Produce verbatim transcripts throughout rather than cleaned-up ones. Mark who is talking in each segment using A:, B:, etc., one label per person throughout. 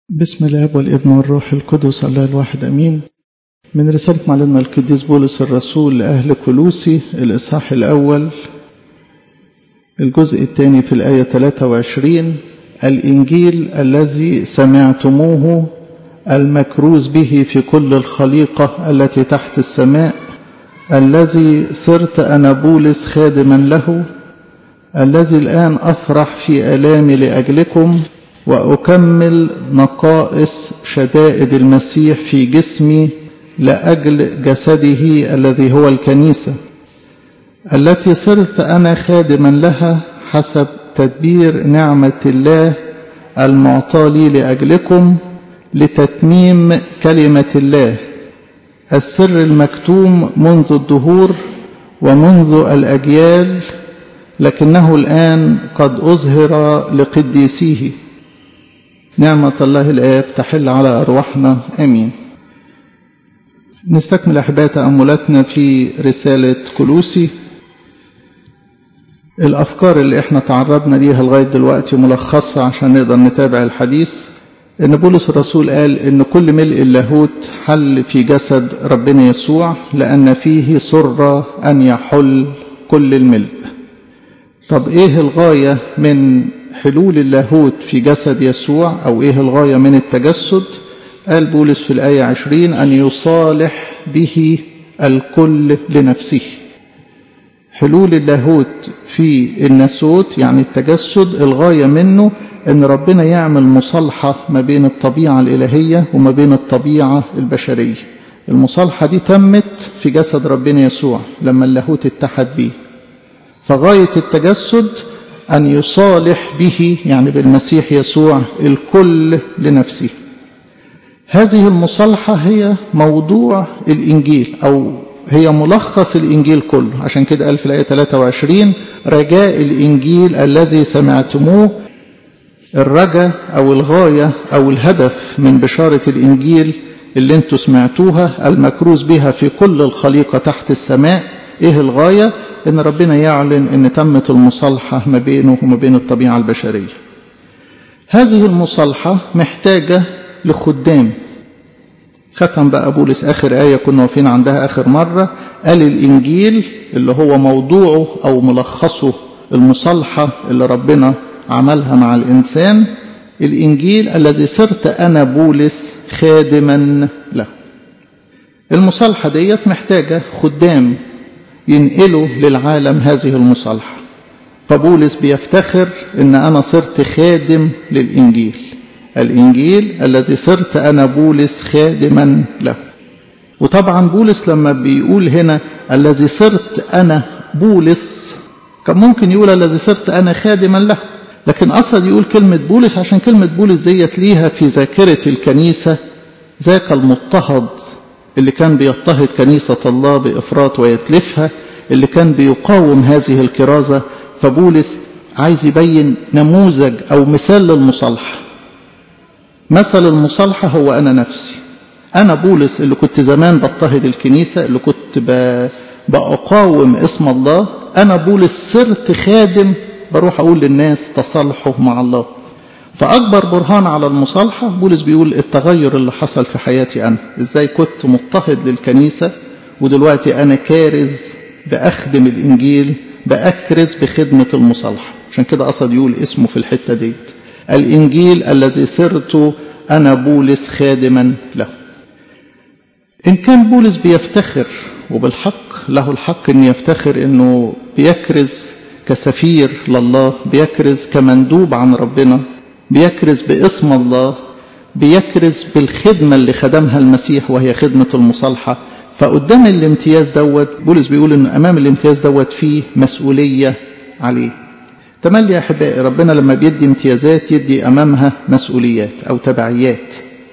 A: بسم الاب والابن والروح القدس الله الواحد امين. من رساله معلمنا القديس بولس الرسول لاهل كولوسي الاصحاح الاول الجزء الثاني في الايه ثلاثة وعشرين: الانجيل الذي سمعتموه المكروز به في كل الخليقه التي تحت السماء، الذي صرت انا بولس خادما له، الذي الان افرح في الامي لاجلكم وأكمل نقائص شدائد المسيح في جسمي لأجل جسده الذي هو الكنيسة، التي صرت أنا خادما لها حسب تدبير نعمة الله المعطى لي لأجلكم لتتميم كلمة الله، السر المكتوم منذ الدهور ومنذ الأجيال، لكنه الآن قد أظهر لقديسيه. نعمة الله الآب تحل على أرواحنا آمين. نستكمل أحباء تأملاتنا في رسالة كولوسي. الأفكار اللي احنا تعرضنا ليها لغاية دلوقتي ملخصة عشان نقدر نتابع الحديث. إن بولس الرسول قال إن كل ملء اللاهوت حل في جسد ربنا يسوع، لأن فيه سر أن يحل كل الملء. طب إيه الغاية من حلول اللاهوت في جسد يسوع، أو إيه الغاية من التجسد؟ قال بولس في الآية عشرين: أن يصالح به الكل لنفسه. حلول اللاهوت في الناسوت يعني التجسد، الغاية منه أن ربنا يعمل مصالحة ما بين الطبيعة الإلهية وما بين الطبيعة البشرية. المصالحة دي تمت في جسد ربنا يسوع لما اللاهوت اتحد به. فغاية التجسد أن يصالح به يعني بالمسيح يسوع الكل لنفسه. هذه المصالحة هي موضوع الإنجيل، أو هي ملخص الإنجيل كله. عشان كده قال في الآية ثلاثة وعشرين: رجاء الإنجيل الذي سمعتموه. الرجاء أو الغاية أو الهدف من بشارة الإنجيل اللي انتوا سمعتوها المكروز بها في كل الخليقة تحت السماء. إيه الغاية؟ إن ربنا يعلن إن تمت المصالحة ما بينه وما بين الطبيعة البشرية. هذه المصالحة محتاجة لخدام. ختم بقى بولس آخر آية كنا واقفين عندها آخر مرة، قال الإنجيل اللي هو موضوعه أو ملخصه المصالحة اللي ربنا عملها مع الإنسان، الإنجيل الذي صرت أنا بولس خادما له. المصالحة ديت محتاجة خدام ينقلوا للعالم هذه المصالحة. فبولس بيفتخر ان انا صرت خادم للانجيل، الانجيل الذي صرت انا بولس خادما له. وطبعا بولس لما بيقول هنا الذي صرت انا بولس، كان ممكن يقول الذي صرت انا خادما له، لكن اصلا يقول كلمة بولس عشان كلمة بولس ديت ليها في ذاكرة الكنيسة ذاك المضطهد اللي كان بيضطهد كنيسة الله بإفراط ويتلفها، اللي كان بيقاوم هذه الكرازة. فبولس عايز يبين نموذج أو مثال للمصالحة. مثل المصالحة هو أنا نفسي، أنا بولس اللي كنت زمان بضطهد الكنيسة، اللي كنت بأقاوم اسم الله. أنا بولس صرت خادم بروح أقول للناس تصالحوا مع الله. فأكبر برهان على المصالحة بولس بيقول التغير اللي حصل في حياتي أنا، إزاي كنت مضطهد للكنيسة ودلوقتي أنا كارز بأخدم الإنجيل، بأكرز بخدمة المصالحة. عشان كده أصد يقول اسمه في الحتة ديت الإنجيل الذي صرت أنا بولس خادما له. إن كان بولس بيفتخر، وبالحق له الحق أن يفتخر أنه بيكرز كسفير لله، بيكرز كمندوب عن ربنا، بيكرز باسم الله، بيكرز بالخدمة اللي خدمها المسيح وهي خدمة المصالحة. فقدام الامتياز دوت بولس بيقول ان امام الامتياز دوت فيه مسؤولية عليه. تملي يا احبائي ربنا لما بيدي امتيازات يدي امامها مسؤوليات او تبعيات.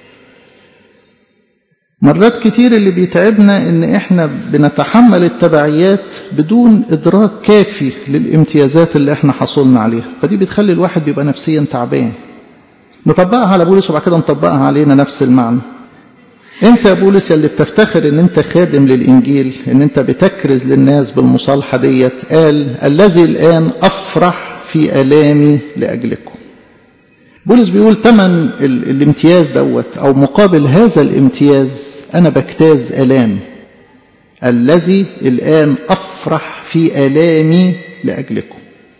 A: مرات كتير اللي بيتعبنا ان احنا بنتحمل التبعيات بدون ادراك كافي للامتيازات اللي احنا حصلنا عليها، فدي بتخلي الواحد بيبقى نفسيا تعبان. نطبقها على بولس وبعد كده نطبقها علينا نفس المعنى. انت يا بولس اللي بتفتخر ان انت خادم للانجيل، ان انت بتكرز للناس بالمصالحة ديت، قال الذي الان افرح في الامي لاجلكم. بولس بيقول تمن الامتياز دوت أو مقابل هذا الامتياز أنا بجتاز آلام، الذي الآن أفرح في آلامي لأجلكم.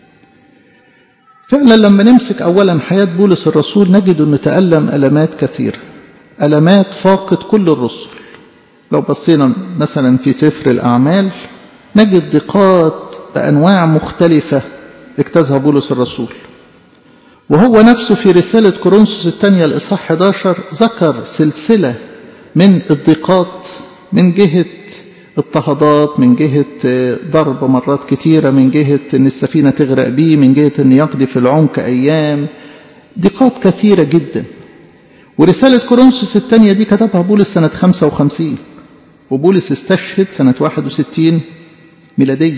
A: فعلا لما نمسك أولا حياة بولس الرسول نجد أنه تألم ألمات كثيرة، ألمات فاقت كل الرسل. لو بصينا مثلا في سفر الأعمال نجد ضيقات بأنواع مختلفة اجتازها بولس الرسول، وهو نفسه في رسالة كورنثوس الثانية الإصحاح إحدى عشر ذكر سلسلة من الضيقات، من جهة اضطهادات، من جهة ضرب مرات كتيرة، من جهة أن السفينة تغرق بيه، من جهة أن يقضي في العمق أيام، ضيقات كثيرة جدا. ورسالة كورنثوس الثانية دي كتبها بولس سنة خمسة وخمسين، وبولس استشهد سنة واحد وستين ميلادية.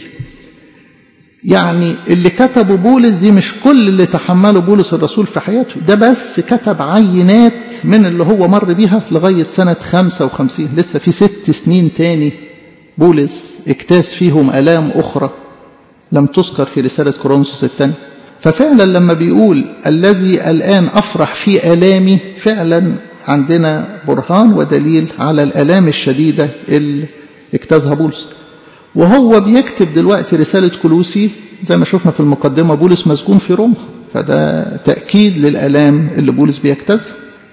A: يعني اللي كتبه بولس دي مش كل اللي تحمله بولس الرسول في حياته، ده بس كتب عينات من اللي هو مر بيها لغاية سنة خمسة وخمسين. لسه في ست سنين تاني بولس اجتاز فيهم آلام أخرى لم تذكر في رسالة كورنثوس الثانية. ففعلا لما بيقول الذي الآن أفرح في آلامي، فعلا عندنا برهان ودليل على الآلام الشديدة اللي اجتازها بولس. وهو بيكتب دلوقتي رسالة كولوسي زي ما شفنا في المقدمة بولس مسجون في روما، فده تأكيد للآلام اللي بولس بيجتازها.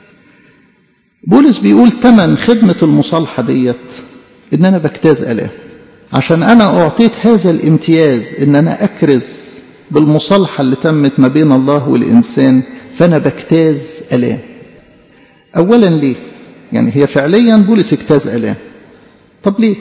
A: بولس بيقول تمن خدمة المصالحة ديت إن أنا بجتاز آلام، عشان أنا أعطيت هذا الامتياز إن أنا أكرز بالمصالحة اللي تمت ما بين الله والإنسان، فأنا بجتاز آلام. أولا ليه؟ يعني هي فعليا بولس اجتاز آلام. طب ليه؟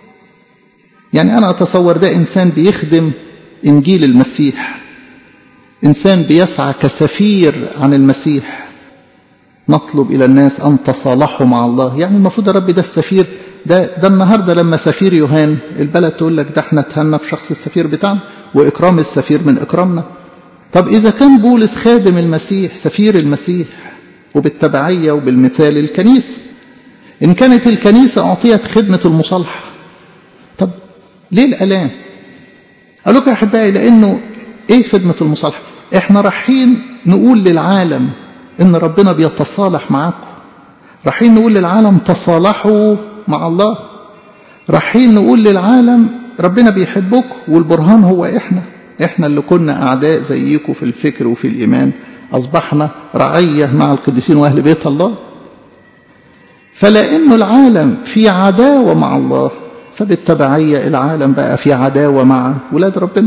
A: يعني أنا أتصور ده إنسان بيخدم إنجيل المسيح، إنسان بيسعى كسفير عن المسيح، نطلب إلى الناس أن تصالحوا مع الله. يعني المفروض يا رب ده السفير ده, ده النهاردة لما سفير يوهان البلد تقول لك ده احنا تهنى في شخص السفير بتاعنا، وإكرام السفير من إكرامنا. طب إذا كان بولس خادم المسيح سفير المسيح، وبالتبعية وبالمثال الكنيسة، إن كانت الكنيسة أعطيت خدمة المصالحة، طب ليه الآلام؟ قالوا لك يا أحبائي لأنه إيه خدمة المصالحة؟ إحنا رايحين نقول للعالم إن ربنا بيتصالح معاكم، رايحين نقول للعالم تصالحوا مع الله، رايحين نقول للعالم ربنا بيحبكم، والبرهان هو إحنا إحنا اللي كنا أعداء زيكم في الفكر وفي الإيمان أصبحنا رعية مع القديسين وأهل بيت الله. فلأنه العالم في عداوة مع الله، فبالتبعية العالم بقى في عداوة مع ولاد ربنا.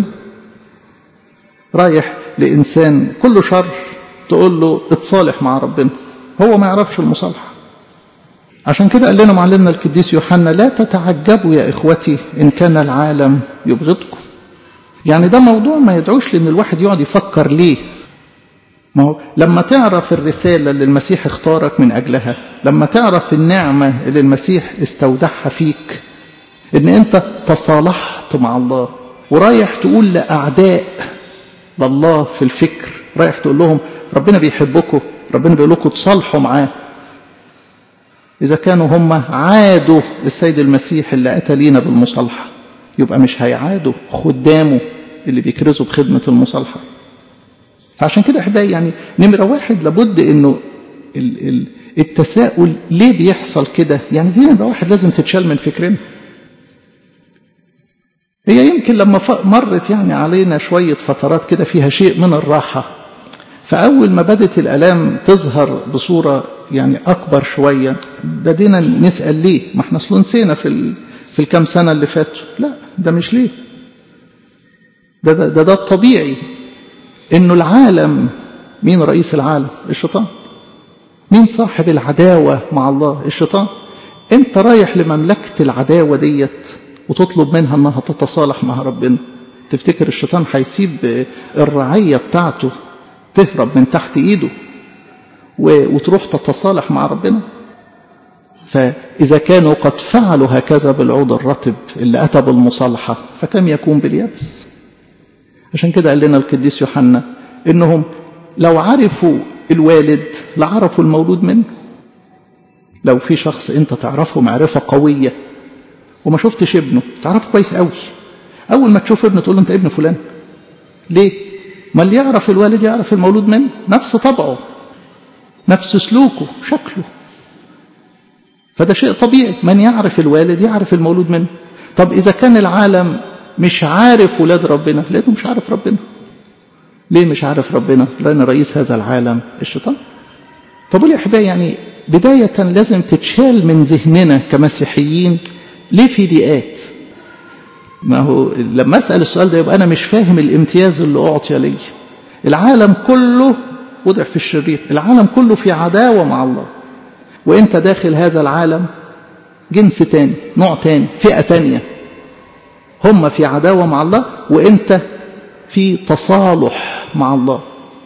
A: رايح لإنسان كله شر تقول له اتصالح مع ربنا، هو ما يعرفش المصالحة. عشان كده قال لنا معلمنا القديس يوحنا لا تتعجبوا يا إخوتي إن كان العالم يبغضكم. يعني ده موضوع ما يدعوش لأن الواحد يقعد يفكر ليه. ما هو لما تعرف الرسالة اللي المسيح اختارك من أجلها، لما تعرف النعمة اللي المسيح استودعها فيك، إن أنت تصالحت مع الله، ورايح تقول لأعداء لله في الفكر، رايح تقول لهم ربنا بيحبكم، ربنا بيقول لكم تصالحوا معاه. إذا كانوا هم عادوا السيد المسيح اللي أتى لينا بالمصالحة، يبقى مش هيعادوا خدامه اللي بيكرزوا بخدمة المصالحة. فعشان كده أحبائي يعني نمرة واحد لابد إنه التساؤل ليه بيحصل كده، يعني دي نمرة واحد لازم تتشال من فكرنا. هي يمكن لما مرت يعني علينا شوية فترات كده فيها شيء من الراحة، فأول ما بدت الآلام تظهر بصورة يعني أكبر شوية بدينا نسأل ليه. ما احنا اصلا نسينا في ال... في الكام سنة اللي فاتوا. لا، ده مش ليه، ده ده, ده, ده الطبيعي. إنه العالم، مين رئيس العالم؟ الشيطان. مين صاحب العداوة مع الله؟ الشيطان. انت رايح لمملكة العداوة ديت وتطلب منها انها تتصالح مع ربنا، تفتكر الشيطان هيسيب الرعية بتاعته تهرب من تحت ايده وتروح تتصالح مع ربنا؟ فإذا كانوا قد فعلوا هكذا بالعود الرطب اللي أتى بالمصالحة، فكم يكون باليابس؟ عشان كده قال لنا القديس يوحنا إنهم لو عرفوا الوالد لعرفوا المولود منه. لو في شخص أنت تعرفه معرفة قوية وما شفتش ابنه، تعرفه كويس قوي، أول ما تشوف ابنه تقول له أنت ابن فلان. ليه؟ ما اللي يعرف الوالد يعرف المولود منه، نفس طبعه. نفس سلوكه، شكله. فده شيء طبيعي، من يعرف الوالد يعرف المولود منه. طب إذا كان العالم مش عارف ولاد ربنا، لأنه مش عارف ربنا. ليه مش عارف ربنا؟ لأن رئيس هذا العالم الشيطان. فبقول يا أحبائي يعني بداية لازم تتشال من ذهننا كمسيحيين ليه في ضيقات. ما هو لما أسأل السؤال ده يبقى أنا مش فاهم الامتياز اللي أعطي لي. العالم كله وضع في الشرير، العالم كله في عداوة مع الله، وإنت داخل هذا العالم جنس تاني، نوع تاني، فئة تانية، هم في عداوة مع الله وإنت في تصالح مع الله.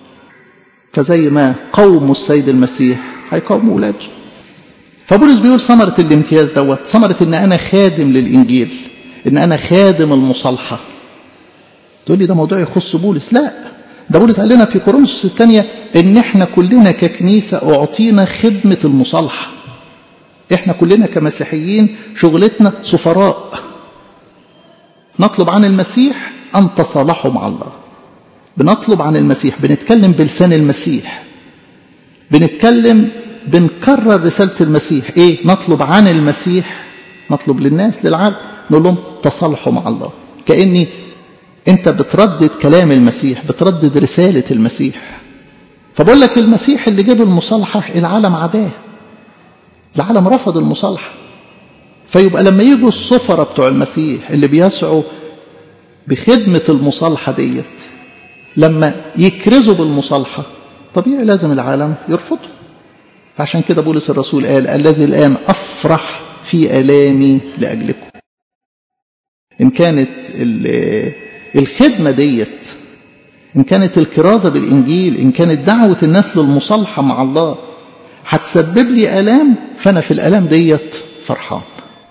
A: فزي ما قوموا السيد المسيح هيقوموا ولاده. فبولس بيقول ثمرة الامتياز دوت، ثمرة إن أنا خادم للإنجيل، إن أنا خادم المصالحة. تقول لي ده موضوع يخص بولس؟ لا، ده بولس قال لنا في كورنثوس الثانية إن إحنا كلنا ككنيسة أعطينا خدمة المصالحة. إحنا كلنا كمسيحيين شغلتنا سفراء، نطلب عن المسيح أن تصالحوا مع الله. بنطلب عن المسيح، بنتكلم بلسان المسيح، بنتكلم بنكرر رسالة المسيح. إيه؟ نطلب عن المسيح، نطلب للناس للعالم، نقول لهم تصالحوا مع الله. كأني أنت بتردد كلام المسيح، بتردد رسالة المسيح. فبقول لك المسيح اللي جاب المصالحة العالم عداه، العالم رفض المصالحة. فيبقى لما يجوا السفراء بتوع المسيح اللي بيسعوا بخدمة المصالحة ديت، لما يكرزوا بالمصالحة طبيعي لازم العالم يرفضه. فعشان كده بولس الرسول قال الذي الآن أفرح في آلامي لأجلكم. إن كانت الخدمة ديت، إن كانت الكرازة بالإنجيل، إن كانت دعوة الناس للمصالحة مع الله هتسبب لي آلام، فأنا في الآلام ديت فرحان،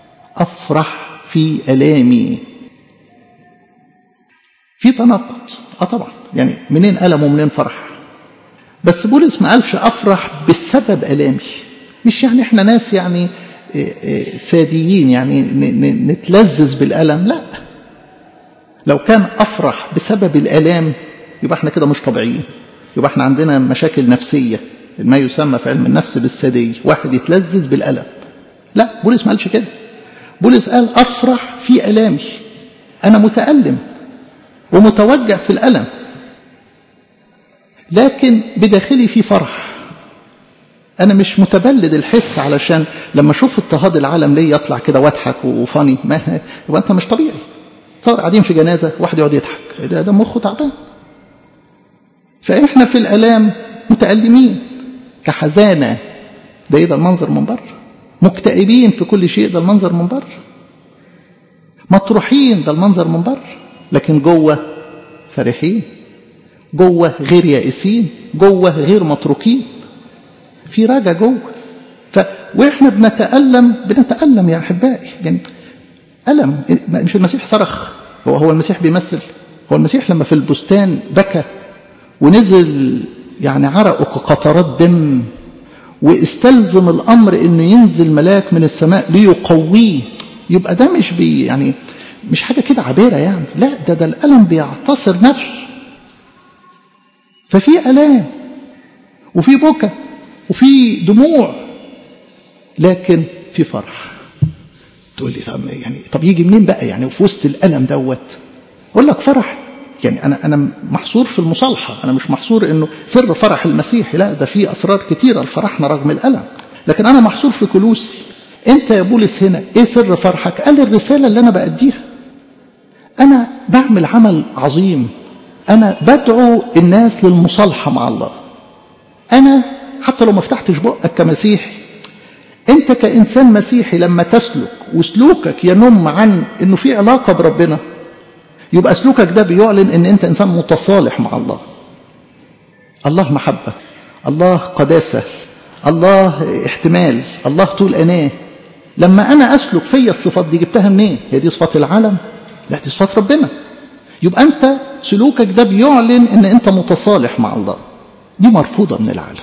A: أفرح في آلامي. في تناقض، اه طبعا، يعني منين ألم ومنين فرح؟ بس بولس ما قالش أفرح بسبب آلامي. مش يعني إحنا ناس يعني ساديين يعني نتلذذ بالألم، لا. لو كان أفرح بسبب الآلام يبقى إحنا كده مش طبيعيين، يبقى إحنا عندنا مشاكل نفسية، ما يسمى في علم النفس بالسادية، واحد يتلذذ بالألم. لا، بولس ما قالش كده. بولس قال أفرح في آلامي، أنا متألم ومتوجع في الألم، لكن بداخلي في فرح. أنا مش متبلد الحس علشان لما أشوف اضطهاد العالم ليه يطلع كده واضحك وفاني، ما يبقى أنت مش طبيعي. صار قاعدين في جنازة واحد يقعد يضحك، ده ده مخه تعبان. فإحنا في الآلام متألمين كحزانة، ده إيه ده المنظر من بره. مكتئبين في كل شيء، ده المنظر من بره. مطروحين، ده المنظر من بره، لكن جوه فرحين، جوه غير يائسين، جوه غير متروكين، في رجا جوه. ف واحنا بنتألم بنتألم يا احبائي، يعني ألم. مش المسيح صرخ، هو هو المسيح بيمثل. هو المسيح لما في البستان بكى ونزل يعني عرقه كقطرات دم، واستلزم الامر انه ينزل ملاك من السماء ليقويه، يبقى ده مش بي يعني مش حاجه كده عابره يعني، لا، ده ده الالم بيعتصر نفسه. ففي الام وفي بكى وفي دموع، لكن في فرح. تقول لي طب يعني طب يجي منين بقى يعني وفي وسط الالم دوت؟ اقول لك فرح. يعني انا انا محصور في المصالحه، انا مش محصور انه سر فرح المسيح، لا، ده في اسرار كتيره لفرحنا رغم الالم. لكن انا محصور في كلوسي. انت يا بولس هنا ايه سر فرحك؟ قال الرساله اللي انا باديها. انا بعمل عمل عظيم، انا بدعو الناس للمصالحه مع الله. انا حتى لو ما فتحتش بقك كمسيحي، انت كانسان مسيحي لما تسلك وسلوكك ينم عن انه في علاقه بربنا، يبقى سلوكك ده بيعلن ان انت انسان متصالح مع الله. الله محبه، الله قداسه، الله احتمال، الله طول اناه. لما انا اسلك فيا الصفات دي جبتها منين؟ هي دي صفات العالم؟ لا، دي صفات ربنا. يبقى انت سلوكك ده بيعلن ان انت متصالح مع الله. دي مرفوضه من العالم.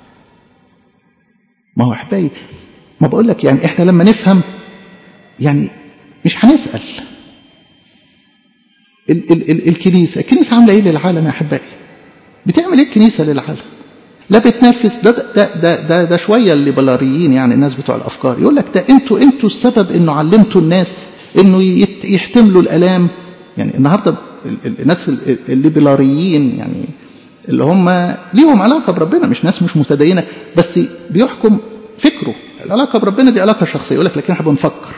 A: ما هو احبائي، ما بقول لك يعني احنا لما نفهم يعني مش هنسال. ال ال ال الكنيسه الكنيسه عامله ايه للعالم يا احبائي؟ بتعمل ايه الكنيسه للعالم؟ لا بتنافس. ده ده ده ده, ده شويه الليبراليين يعني الناس بتوع الافكار يقول لك ده انتوا انتوا السبب انه علمتوا الناس انه يحتملوا الالام. يعني النهارده الناس الليبراليين يعني اللي هم ليهم علاقه بربنا، مش ناس مش متدينه بس بيحكم فكره. العلاقه بربنا دي علاقه شخصيه، يقول لك لكن احنا بنفكر.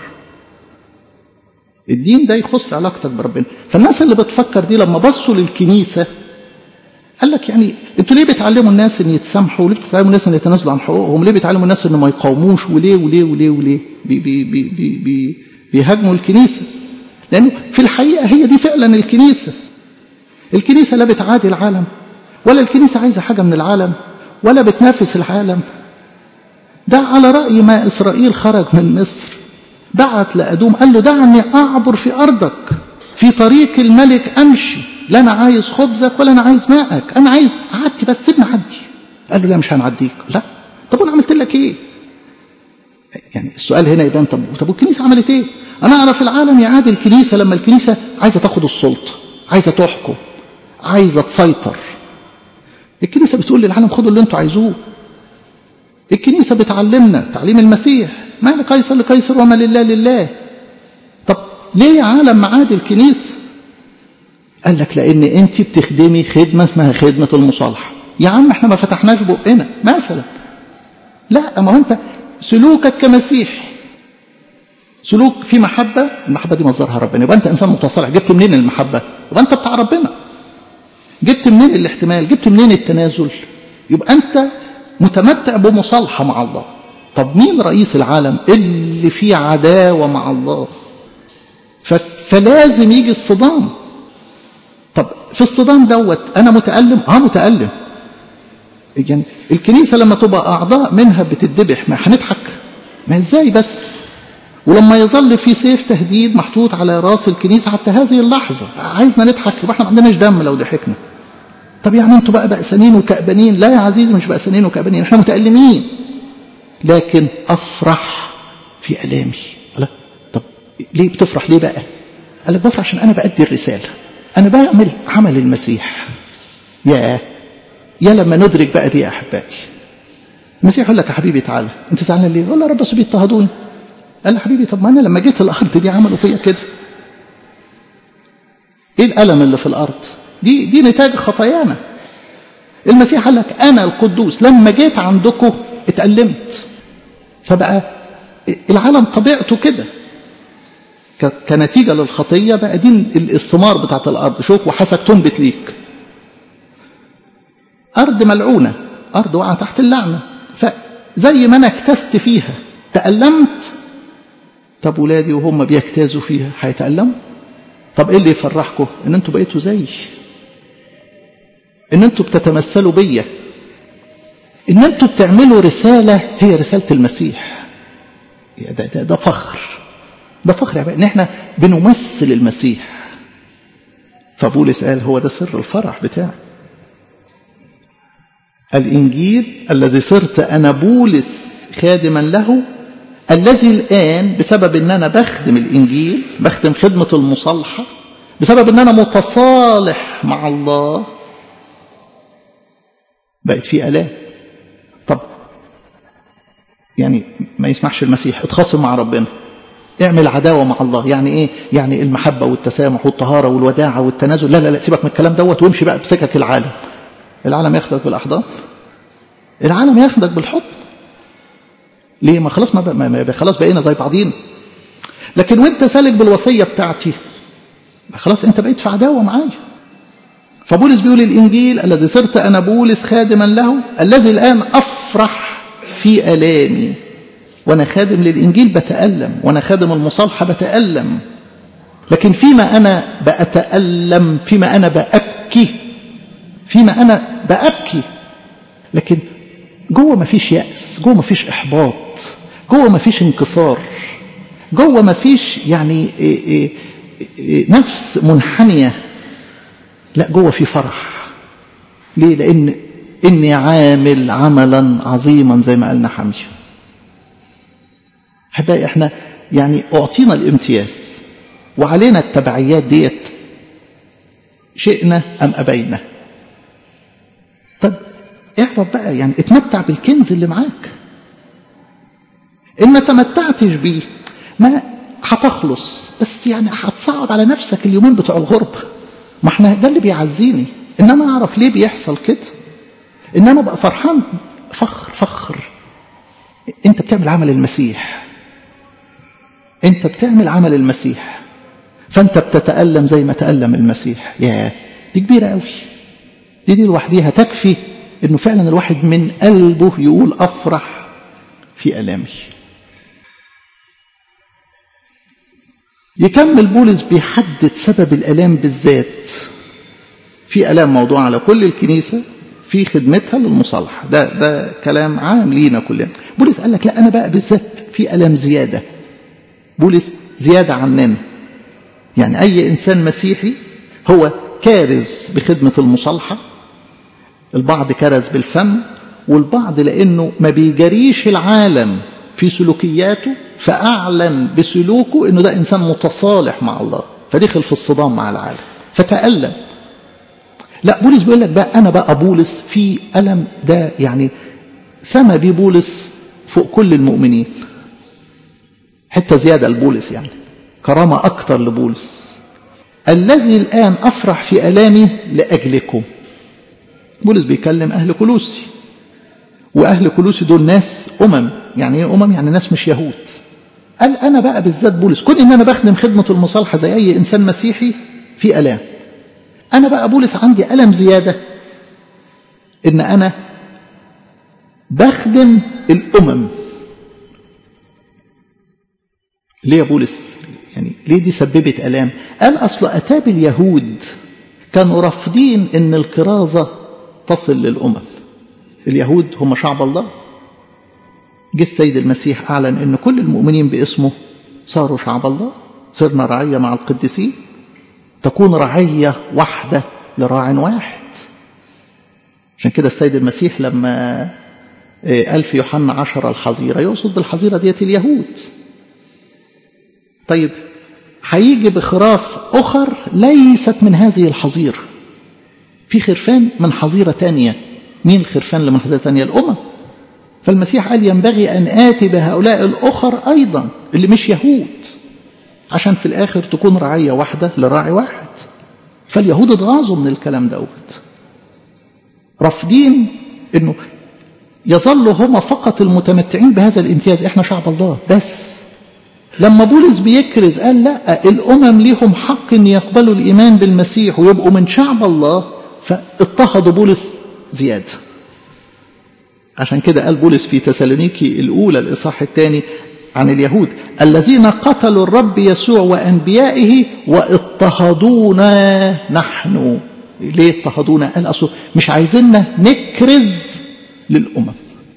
A: الدين ده يخص علاقتك بربنا. فالناس اللي بتفكر دي لما بصوا للكنيسه قال لك يعني انتوا ليه بتعلموا الناس ان يتسامحوا، وليه بتعلموا الناس ان يتنازلوا عن حقوقهم، ليه بتعلموا الناس ان ما يقاوموش، وليه وليه وليه وليه بي بي بي بي بي بيهاجموا الكنيسه؟ لانه في الحقيقه هي دي فعلا الكنيسه. الكنيسه لا بتعادي العالم، ولا الكنيسه عايزه حاجه من العالم، ولا بتنافس العالم. ده على راي ما اسرائيل خرج من مصر بعت لأدوم قال له دعني اعبر في ارضك، في طريق الملك امشي، لا انا عايز خبزك ولا انا عايز ماءك، انا عايز اعدي بس سيبني اعدي. قال له لا مش هنعديك. لا طب انا عملت لك ايه؟ يعني السؤال هنا يبان طب طب الكنيسه عملت ايه؟ انا اعرف العالم يعادي الكنيسه لما الكنيسه عايزه تاخد السلطه، عايزه تحكم، عايزه تسيطر. الكنيسه بتقول للعالم خدوا اللي انتوا عايزوه. الكنيسه بتعلمنا تعليم المسيح، ما لقيصر لقيصر وما لله لله. طب ليه يا عالم معادي الكنيسه؟ قال لك لان انت بتخدمي خدمه اسمها خدمه المصالحه. يا عم احنا ما فتحناش بقنا مثلا. لا ما هو انت سلوكك كمسيح سلوك في محبه، المحبه دي مصدرها ربنا، يبقى انت انسان متصالح. جبت منين المحبه؟ يبقى انت بتاع ربنا. جبت منين الاحتمال؟ جبت منين التنازل؟ يبقى انت متمتع بمصالحه مع الله. طب مين رئيس العالم؟ اللي فيه عداوه مع الله. فلازم يجي الصدام. طب في الصدام دوت انا متألم، اه متألم. يعني الكنيسة لما تبقى اعضاء منها بتدبح، ما هنضحك؟ ما ازاي بس؟ ولما يظل في سيف تهديد محطوط على راس الكنيسة حتى هذه اللحظة عايزنا نضحك؟ يبقى احنا ما عندناش دم لو ضحكنا. طب يعني انتوا بقى بأسانين وكأبانين؟ لا يا عزيزي مش بأسانين وكأبانين، احنا متألمين لكن افرح في ألامي. لا طب ليه بتفرح ليه بقى؟ قال لك بفرح عشان انا بأدي الرسالة، أنا بعمل عمل المسيح. يا يا لما ندرك بقى دي يا أحبائي. المسيح يقول لك يا حبيبي تعالى، أنت زعلان ليه؟ يقول له يا رب أصل بيضطهدوني. قال له حبيبي طب ما أنا لما جيت الأرض دي عملوا فيا كده. إيه الألم اللي في الأرض؟ دي دي نتاج خطايانا. المسيح قال لك أنا القدوس لما جيت عندكم اتألمت. فبقى العالم طبيعته كده كنتيجة للخطية. بقى دي الثمار بتاعت الأرض، شوك وحسك تنبت ليك. أرض ملعونة، أرض وقع تحت اللعنة. فزي ما أنا اكتست فيها تألمت، طب ولادي وهم بيكتازوا فيها هيتألموا. طب إيه اللي يفرحكم؟ إن أنتوا بقيتوا زي، إن أنتوا بتتمثلوا بيا، إن أنتوا بتعملوا رسالة هي رسالة المسيح. ده, ده, ده فخر، ده فخر يا بقى ان احنا بنمثل المسيح. فبولس قال هو ده سر الفرح بتاعي. الانجيل الذي صرت انا بولس خادما له، الذي الان بسبب ان انا بخدم الانجيل، بخدم خدمة المصالحة، بسبب ان انا متصالح مع الله بقت في آلام. طب يعني ما يسمحش المسيح اتخاصم مع ربنا، اعمل عداوة مع الله. يعني ايه؟ يعني المحبة والتسامح والطهارة والوداعة والتنازل. لا لا لا سيبك من الكلام دوت وامشي بقى بسكك العالم. العالم ياخدك بالأحضان، العالم ياخدك بالحضن. ليه؟ ما خلاص ما, بقى ما خلاص بقينا زي بعضين. لكن وانت سالك بالوصية بتاعتي خلاص انت بقيت في عداوة معايا. فبولس بيقول الانجيل الذي صرت انا بولس خادما له، الذي الان افرح في آلامي. وانا خادم للانجيل بتألم، وانا خادم المصالحة بتألم. لكن فيما انا بأتألم، فيما انا بأبكي، فيما انا بأبكي لكن جوه ما فيش يأس، جوه ما فيش احباط، جوه ما فيش انكسار، جوه ما فيش يعني إيه إيه إيه نفس منحنية. لا جوه في فرح. ليه؟ لان اني عامل عملا عظيما زي ما قالنا حمية. حبايبي احنا يعني اعطينا الامتياز وعلينا التبعيات ديت شئنا ام ابينا. طب اعرف بقى يعني اتمتع بالكنز اللي معاك. إن ما تمتعتش بيه ما هتخلص، بس يعني هتصعب على نفسك اليومين بتوع الغربة. ما احنا ده اللي بيعزيني، إن أنا أعرف ليه بيحصل كده، إن أنا بقى فرحان فخر فخر. أنت بتعمل عمل المسيح، أنت بتعمل عمل المسيح، فأنت بتتألم زي ما تألم المسيح. ياه دي كبيرة قوي، دي دي لوحديها تكفي إنه فعلا الواحد من قلبه يقول أفرح في ألامي. يكمل بولس بيحدد سبب الألام بالذات. في ألام موضوع على كل الكنيسة في خدمتها للمصالحة، ده ده كلام عام لينا كلنا. بولس قال لك لا أنا بقى بالذات في ألام زيادة. بولس زيادة عننا، يعني أي إنسان مسيحي هو كارز بخدمة المصالحة. البعض كرز بالفم، والبعض لأنه ما بيجريش العالم في سلوكياته فأعلن بسلوكه أنه ده إنسان متصالح مع الله، فدخل في الصدام مع العالم فتألم. لا بولس بيقول لك بقى أنا بقى بولس في ألم ده يعني سما بيه بولس فوق كل المؤمنين، حتى زيادة لبولس، يعني كرامة أكتر لبولس. الذي الآن أفرح في ألامي لأجلكم. بولس بيكلم أهل كولوسي، وأهل كولوسي دول ناس أمم. يعني إيه أمم؟ يعني ناس مش يهود. قال أنا بقى بالذات بولس كون إن أنا بخدم خدمة المصالحة زي أي إنسان مسيحي في ألام، أنا بقى بولس عندي ألم زيادة إن أنا بخدم الأمم. ليه يا بولس؟ يعني ليه دي سببت ألام؟ قال أصل أتاب اليهود كانوا رافضين إن الكرازة تصل للأمم. اليهود هم شعب الله. جه السيد المسيح أعلن إن كل المؤمنين باسمه صاروا شعب الله، صرنا رعية مع القديسين، تكون رعية واحدة لراع واحد. عشان كده السيد المسيح لما قال في يوحنا عشرة الحظيرة يقصد بالحظيرة ديت اليهود. طيب هيجي بخراف أخر ليست من هذه الحظيرة، في خرفان من حظيرة تانية. مين الخرفان اللي من حظيرة تانية؟ الأمم. فالمسيح قال ينبغي أن آتي بهؤلاء الأخر أيضا اللي مش يهود، عشان في الآخر تكون رعية واحدة لراعي واحد. فاليهود اتغاظوا من الكلام دوت، رافضين انه يظلوا هم فقط المتمتعين بهذا الامتياز، احنا شعب الله بس. لما بولس بيكرز قال لا، الامم ليهم حق ان يقبلوا الايمان بالمسيح ويبقوا من شعب الله، فاضطهدوا بولس زياده. عشان كده قال بولس في تسالونيكي الاولى الاصحاح الثاني عن اليهود الذين قتلوا الرب يسوع وانبيائه واضطهدونا نحن. ليه اضطهدونا؟ قال اصل مش عايزيننا نكرز للامم.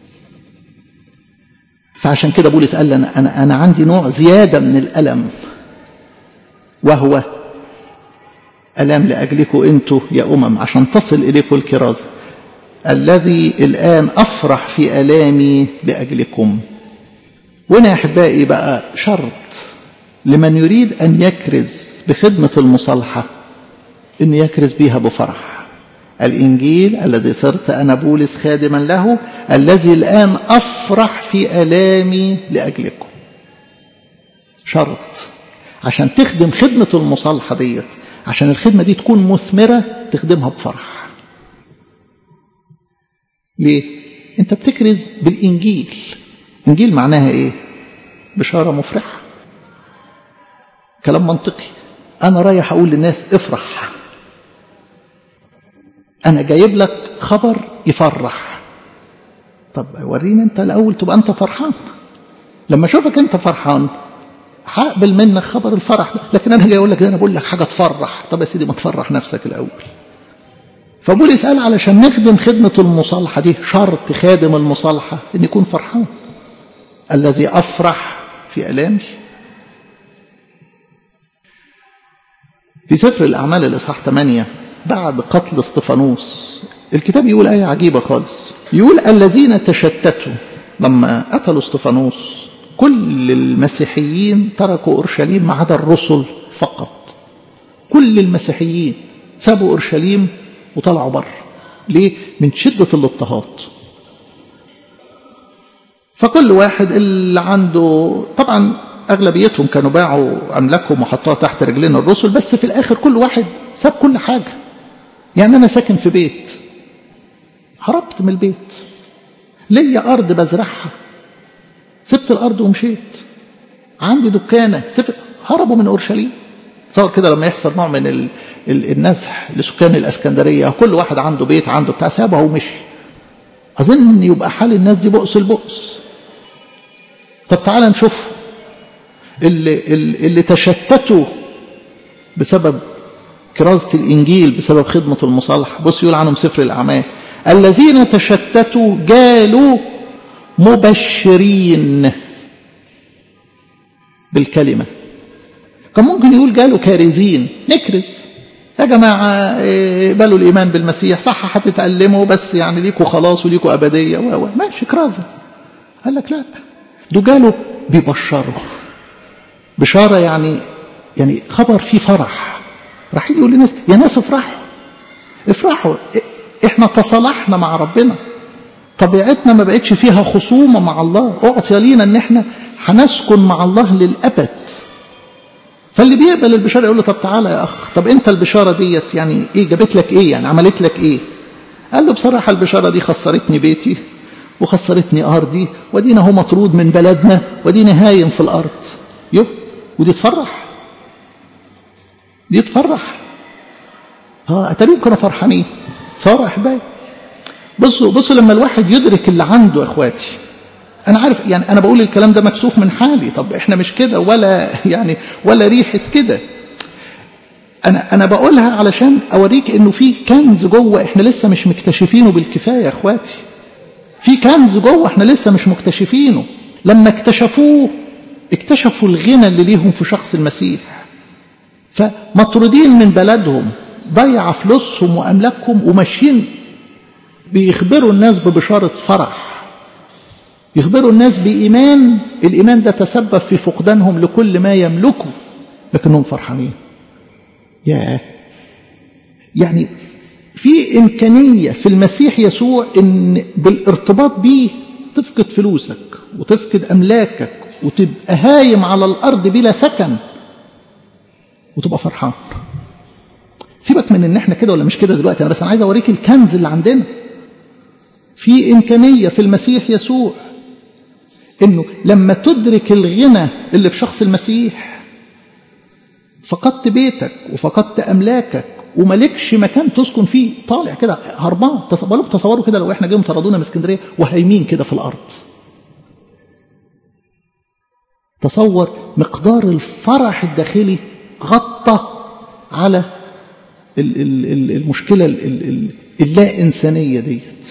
A: فعشان كده بولس قال انا انا انا عندي نوع زياده من الالم، وهو الام لاجلكم انتوا يا امم عشان تصل اليكم الكرازه. الذي الان افرح في الامي لاجلكم. وهنا يا احبائي بقى شرط لمن يريد ان يكرز بخدمه المصالحه انه يكرز بيها بفرح. الانجيل الذي صرت انا بولس خادما له، الذي الان افرح في الامي لاجلكم. شرط عشان تخدم خدمه المصالحه ديت، عشان الخدمه دي تكون مثمره، تخدمها بفرح. ليه؟ انت بتكرز بالانجيل. انجيل معناها ايه؟ بشاره مفرحه، كلام منطقي. انا رايح اقول للناس افرح، انا جايب لك خبر يفرح. طب وريني انت الاول تبقى انت فرحان. لما اشوفك انت فرحان هقبل منك خبر الفرح ده. لكن انا جاي اقول لك ده انا بقول لك حاجه تفرح. طب يا سيدي ما تفرح نفسك الاول. فبولس قال علشان نخدم خدمه المصالحه دي شرط خادم المصالحه ان يكون فرحان. الذي افرح في الامي. في سفر الاعمال الاصحاح ثمانية بعد قتل اسطفانوس الكتاب يقول آية عجيبة خالص. يقول الذين تشتتوا لما قتلوا اسطفانوس كل المسيحيين تركوا أورشليم ما عدا الرسل فقط. كل المسيحيين سابوا أورشليم وطلعوا بره. ليه؟ من شدة الاضطهاد. فكل واحد اللي عنده، طبعا أغلبيتهم كانوا باعوا أملاكهم وحطوها تحت رجلين الرسل، بس في الآخر كل واحد ساب كل حاجة. يعني أنا ساكن في بيت، هربت من البيت، ليا أرض بزرعها، سبت الأرض ومشيت. عندي دكانة، سبت، هربوا من أورشليم. تصور كده لما يحصل نوع من ال... ال... النزح لسكان الإسكندرية، كل واحد عنده بيت، عنده بتاع، سابها ومشي. أظن يبقى حال الناس دي بؤس البؤس. طب تعالى نشوف اللي, اللي تشتتوا بسبب كرازة الإنجيل، بسبب خدمة المصالحة. بص يقول عنهم سفر الأعمال: الذين تشتتوا جالوا مبشرين بالكلمة. كان ممكن يقول جالوا كارزين، نكرز يا جماعة، اقبلوا الإيمان بالمسيح، صح هتتألموا بس يعني ليكوا خلاص وليكوا أبدية، ماشي كرازة. قال لك لا، دول جالوا بيبشروا بشارة، يعني يعني خبر فيه فرح. راح يقول للناس: يا ناس افرحوا افرحوا، احنا تصالحنا مع ربنا، طبيعتنا ما بقتش فيها خصومة مع الله، اعطي لينا ان احنا هنسكن مع الله للأبد. فاللي بيقبل البشارة يقول له: طب تعالى يا أخ، طب أنت البشارة ديت يعني إيه، جابت لك إيه، يعني عملت لك إيه؟ قال له: بصراحة البشارة دي خسرتني بيتي وخسرتني أرضي، ودينا هو مطرود من بلدنا، ودينا هايم في الأرض. يو ودي تفرح، دي تفرح. ها أتاريهم كنا فرحانين. صار أحبائي، بصوا بصوا لما الواحد يدرك اللي عنده. أخواتي أنا عارف يعني أنا بقول الكلام ده مكسوف من حالي، طب إحنا مش كده ولا يعني ولا ريحة كده. أنا أنا بقولها علشان أوريك إنه في كنز جوه إحنا لسه مش مكتشفينه بالكفاية يا أخواتي. في كنز جوه إحنا لسه مش مكتشفينه. لما اكتشفوه اكتشفوا الغنى اللي ليهم في شخص المسيح، فمطرودين من بلدهم، ضيع فلوسهم وأملاكهم، وماشيين بيخبروا الناس ببشارة فرح، يخبروا الناس بإيمان. الإيمان ده تسبب في فقدانهم لكل ما يملكوا، لكنهم فرحانين. ياه، يعني في إمكانية في المسيح يسوع إن بالارتباط بيه تفقد فلوسك وتفقد أملاكك وتبقى هايم على الأرض بلا سكن وتبقى فرحان. سيبك من إن إحنا كده ولا مش كده دلوقتي، أنا بس أنا عايز أوريك الكنز اللي عندنا. في إمكانية في المسيح يسوع إنه لما تدرك الغنى اللي في شخص المسيح، فقدت بيتك وفقدت أملاكك وملكش مكان تسكن فيه، طالع كده هربان. تصوروا تصوروا كده لو إحنا جيهم طردونا من اسكندرية وهايمين كده في الأرض. تصور مقدار الفرح الداخلي غطى على المشكلة اللا إنسانية ديت.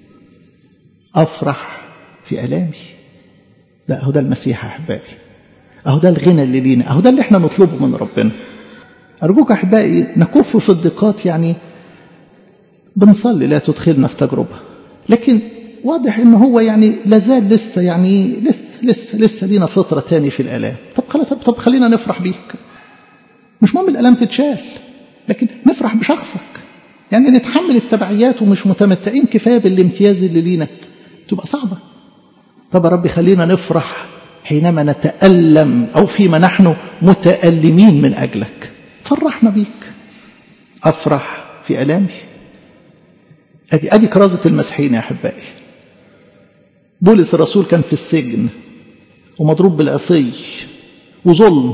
A: أفرح في ألامي. لا، أهو ده المسيح أحبائي، أهو ده الغنى اللي لينا، أهو ده اللي احنا نطلبه من ربنا. أرجوك أحبائي نكف في الضيقات، يعني بنصلي لا تدخلنا في تجربة، لكن واضح إنه هو يعني لازال لسه يعني لسه لسه لسه لينا فترة تاني في الآلام. طب خلاص، طب خلينا نفرح بيك. مش مهم الآلام تتشال، لكن نفرح بشخصك. يعني نتحمل التبعيات ومش متمتعين كفاية بالامتياز اللي لينا تبقى صعبة. طب يا ربي خلينا نفرح حينما نتألم أو فيما نحن متألمين من أجلك. فرحنا بيك. أفرح في ألامي. أدي, أدي كرازة المسيحيين يا أحبائي. بولس الرسول كان في السجن ومضروب بالعصي وظلم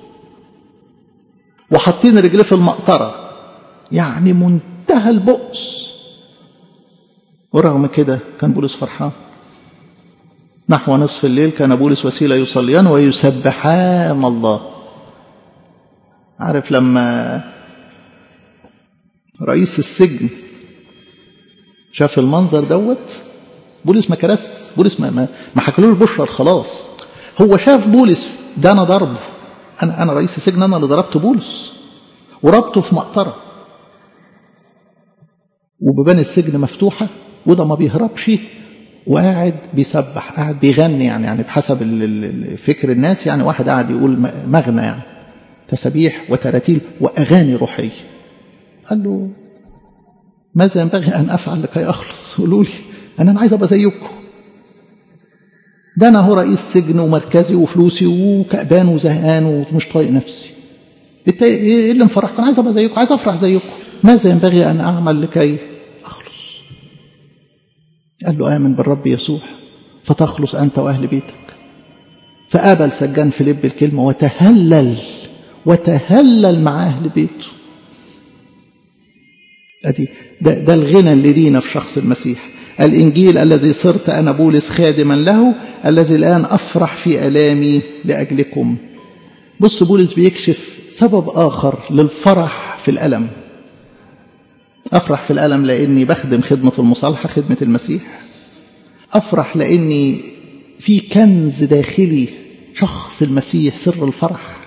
A: وحاطين رجليه في المقطرة، يعني منتهى البؤس، ورغم كده كان بولس فرحان. نحو نصف الليل كان بولس وسيلة يصليان ويسبحان الله. عارف لما رئيس السجن شاف المنظر دوت، بولس ما كرس، بولس ما, ما, ما حكلوش البشرى خلاص. هو شاف بولس ده، أنا ضربه، أنا, أنا رئيس السجن، أنا اللي ضربت بولس وربطه في مقطرة وبيبان السجن مفتوحة، وده ما بيهربش وقاعد بيسبح، قاعد بيغني، يعني يعني بحسب فكر الناس، يعني واحد قاعد يقول مغنى، يعني تسبيح وتراتيل وأغاني روحية. قال له ماذا ينبغي أن أفعل لكي أخلص؟ قولوا لي، أنا أنا عايز أبقى زيكم. ده أنا هو رئيس سجن ومركزي وفلوسي وكأبان وزهقان ومش طايق نفسي. إيه اللي مفرحكم؟ أنا عايز أبقى زيكم، عايز أفرح زيكم. ماذا ينبغي أن أعمل لكي أخلص؟ قال له آمن بالرب يسوع فتخلص أنت وأهل بيتك. فقابل سجان فيليب الكلمة وتهلل وتهلل مع أهل بيته. أدي ده, ده الغنى اللي لينا في شخص المسيح. الإنجيل الذي صرت أنا بولس خادما له، الذي الآن أفرح في ألامي لأجلكم. بص بولس بيكشف سبب آخر للفرح في الألم. أفرح في الألم لأني بخدم خدمة المصالحة، خدمة المسيح. أفرح لأني في كنز داخلي شخص المسيح، سر الفرح.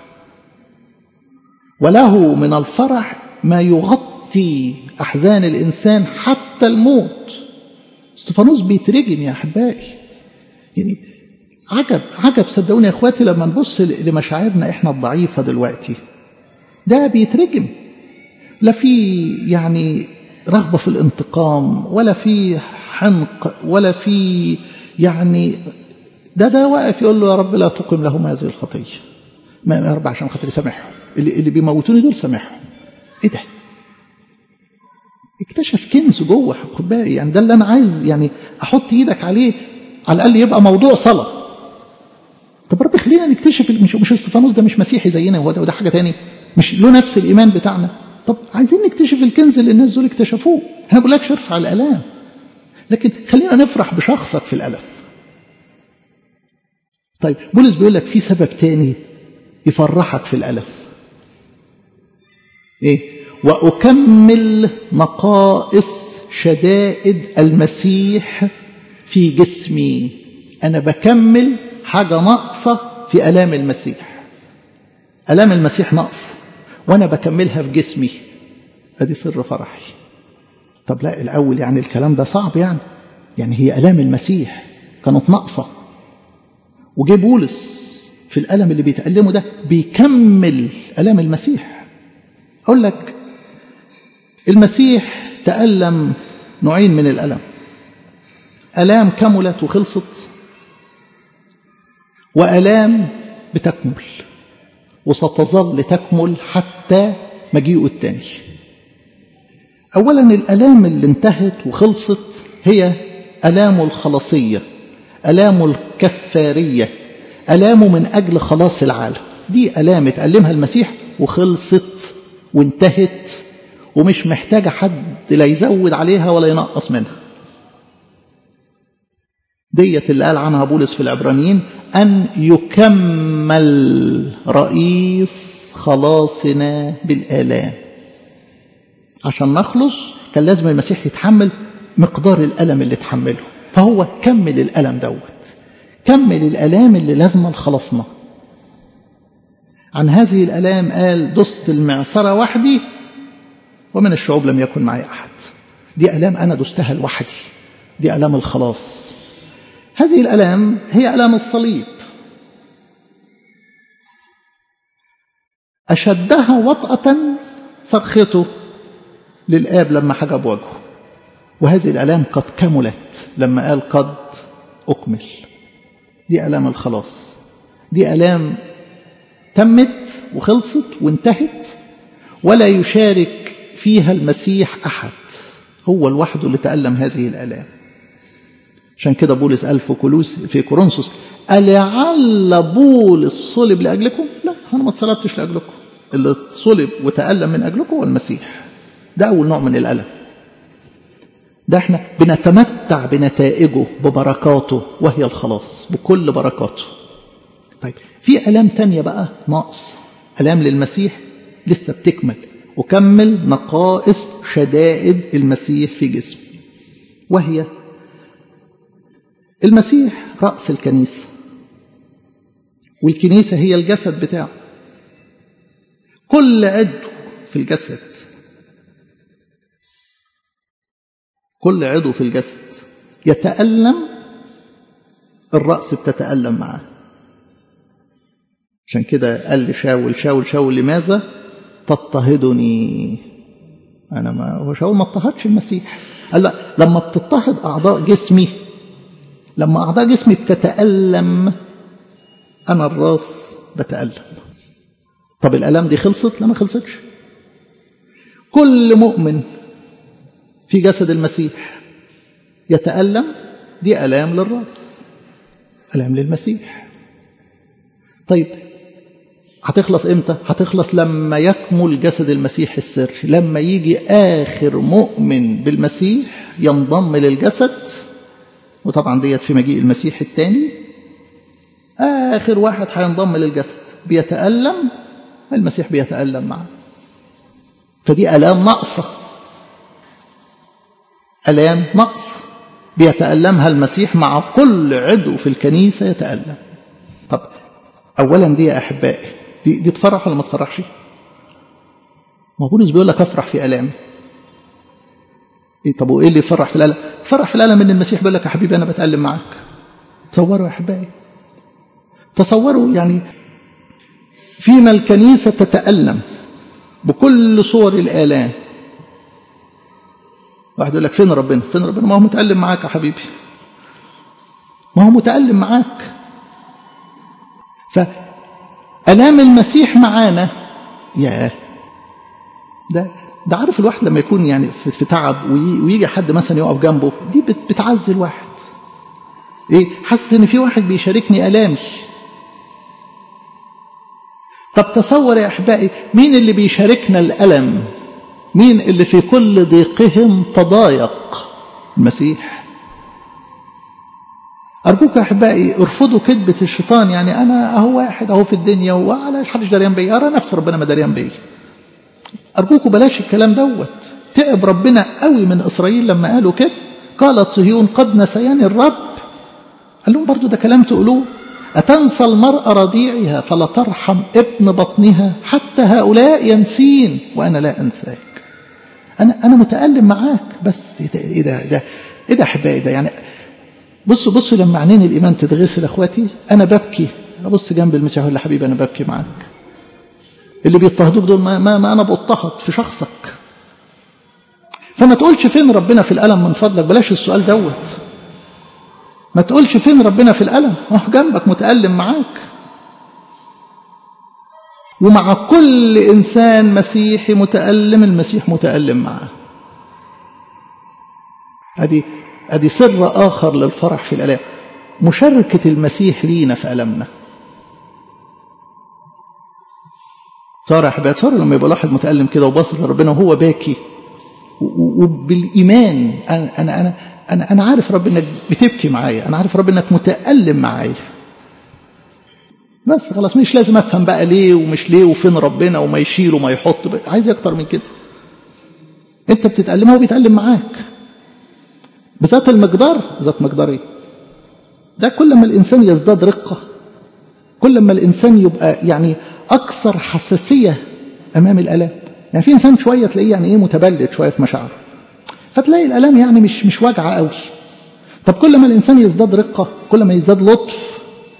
A: وله من الفرح ما يغطي أحزان الإنسان حتى الموت. استفانوس بيترجم يا أحبائي. يعني عجب عجب صدقوني يا إخواتي لما نبص لمشاعرنا إحنا الضعيفة دلوقتي. ده بيترجم، لا في يعني رغبة في الانتقام ولا في حنق ولا في يعني ده ده واقف يقول له يا رب لا تقم لهم هذه الخطية. ما يا رب عشان خاطري سامحهم، اللي, اللي بيموتوني دول سامحهم. ايه ده؟ اكتشف كنز جوه. خد بالي يعني ده اللي انا عايز يعني احط ايدك عليه، على الاقل يبقى موضوع صلاة. طب رب خلينا نكتشف مش مش استفانوس ده مش مسيحي زينا وده وده حاجة تاني، مش له نفس الايمان بتاعنا. طب عايزين نكتشف الكنز اللي الناس دول اكتشفوه. انا بقول لكش ارفع الالام، لكن خلينا نفرح بشخصك في الالم. طيب بولس بيقول لك في سبب تاني يفرحك في الالم. ايه؟ وأكمل نقائص شدائد المسيح في جسمي. أنا بكمل حاجة ناقصة في ألام المسيح. ألام المسيح نقص وأنا بكملها في جسمي. أدي سر فرحي. طب لا الأول يعني الكلام ده صعب يعني يعني هي ألام المسيح كانت ناقصة، وجي بولس في الألم اللي بيتألمه ده بيكمل ألام المسيح. أقول لك المسيح تألم نوعين من الألم: ألام كملت وخلصت، وألام بتكمل وستظل تكمل حتى مجيئه الثاني. أولا الألام اللي انتهت وخلصت هي ألام الخلاصية، ألام الكفارية، ألامه من أجل خلاص العالم. دي ألام اتألمها المسيح وخلصت وانتهت ومش محتاجة حد لا يزود عليها ولا ينقص منها. ديت اللي قال عنها بولس في العبرانيين: أن يكمل رئيس خلاصنا بالآلام. عشان نخلص كان لازم المسيح يتحمل مقدار الألم اللي تحمله، فهو كمل الألم دوت، كمل الألام اللي لازم خلصنا. عن هذه الألام قال: دست المعصرة وحدي ومن الشعوب لم يكن معي أحد. دي ألام أنا دستها لوحدي، دي ألام الخلاص. هذه الألام هي ألام الصليب. أشدها وطأة صرخته للآب لما حجب وجهه، وهذه الألام قد كملت لما قال قد أكمل. دي ألام الخلاص، دي ألام تمت وخلصت وانتهت ولا يشارك فيها المسيح أحد، هو لوحده اللي تألم هذه الألام. عشان كده بولس قال في كولوس في كورنثوس: ألعل بولس صلب لأجلكم؟ لا، أنا ما اتصلبتش لأجلكم، اللي صلب وتألم من أجلكم هو المسيح. ده أول نوع من الألم، ده احنا بنتمتع بنتائجه ببركاته وهي الخلاص بكل بركاته. طيب في ألام تانية بقى ناقص، ألام للمسيح لسه بتكمل، وكمل نقائص شدائد المسيح في جسمه، وهي المسيح رأس الكنيسة، والكنيسة هي الجسد بتاعه. كل عضو في الجسد، كل عضو في الجسد يتألم، الرأس بتتألم معاه. عشان كده قال لشاول: شاول شاول لماذا تضطهدني؟ أنا ما هو شاول ما اضطهدش المسيح. قال لا، لما بتضطهد أعضاء جسمي، لما أعضاء جسمي بتتألم، أنا الراس بتألم. طب الألم دي خلصت؟ لا، ما خلصتش. كل مؤمن في جسد المسيح يتألم، دي ألام للراس، ألام للمسيح. طيب هتخلص امتى؟ هتخلص لما يكمل جسد المسيح السر، لما يجي آخر مؤمن بالمسيح ينضم للجسد، وطبعا ديت في مجيء المسيح الثاني. آخر واحد هينضم للجسد بيتألم، المسيح بيتألم معه. فدي ألام ناقصة، ألام نقص بيتألمها المسيح مع كل عضو في الكنيسة يتألم. طب أولا دي يا أحبائي، دي, دي تفرح ولا ما تفرحش؟ ما بولس بيقول لك أفرح في ألام. إيه طب وإيه اللي يفرح في الألم؟ فرح في الألم إن المسيح بيقول لك يا حبيبي أنا بتألم معاك. تصوروا يا أحبائي، تصوروا يعني فيما الكنيسة تتألم بكل صور الآلام. واحد يقول لك فين ربنا؟ فين ربنا؟ ما هو متألم معاك يا حبيبي، ما هو متألم معاك. فألام المسيح معانا، يا ده ده عارف الواحد لما يكون يعني في تعب ويجي حد مثلا يقف جنبه، دي بتعزي الواحد. ايه، حاسس ان في واحد بيشاركني ألامي. طب تصور يا أحبائي، مين اللي بيشاركنا الألم؟ مين اللي في كل ضيقهم تضايق؟ المسيح. أرجوك يا أحبائي ارفضوا كذبة الشيطان، يعني أنا أهو واحد أهو في الدنيا وعلى حدش دريان بي، أرى نفس ربنا ما دريان بي. أرجوكوا بلاش الكلام دوت. تعب ربنا قوي من إسرائيل لما قالوا كده، قالت صهيون قد نسياني الرب. قال لهم برضو ده كلام تقولوه؟ أتنسى المرأة رضيعها فلا ترحم ابن بطنها، حتى هؤلاء ينسين وأنا لا أنساك. أنا أنا متألم معاك، بس إيه ده إيه ده ده إيه ده أحبائي ده؟ يعني بصوا بصوا لما عينين الإيمان تتغسل أخواتي، أنا ببكي أبص جنب المسيح أقول له حبيبي أنا ببكي معاك. اللي بيضطهدوك دول ما, ما, ما أنا بضطهد في شخصك. فما تقولش فين ربنا في الألم من فضلك، بلاش السؤال دوت. ما تقولش فين ربنا في الألم، هو جنبك متألم معاك. ومع كل إنسان مسيحي متألم المسيح متألم معاه. أدي أدي سر آخر للفرح في الألم، مشاركة المسيح لينا في ألمنا. صار يا حبايبي، صار لما يبقى واحد متألم كده وباصص لربنا وهو باكي وبالإيمان، أنا أنا أنا أنا أنا عارف رب إنك بتبكي معايا، أنا عارف رب إنك متألم معايا. بس خلاص مش لازم أفهم بقى ليه ومش ليه وفين ربنا وما يشيل وما يحط، عايز أكتر من كده. أنت بتتألم هو بيتألم معاك بذات المقدار، ذات مقداري. ده كل ما الإنسان يزداد رقة، كل ما الإنسان يبقى يعني أكثر حساسية أمام الألام. يعني في إنسان شوية تلاقيه يعني إيه متبلد شوية في مشاعره، فتلاقي الألام يعني مش مش واجعة قوي. طب كل ما الإنسان يزداد رقة كل ما يزداد لطف.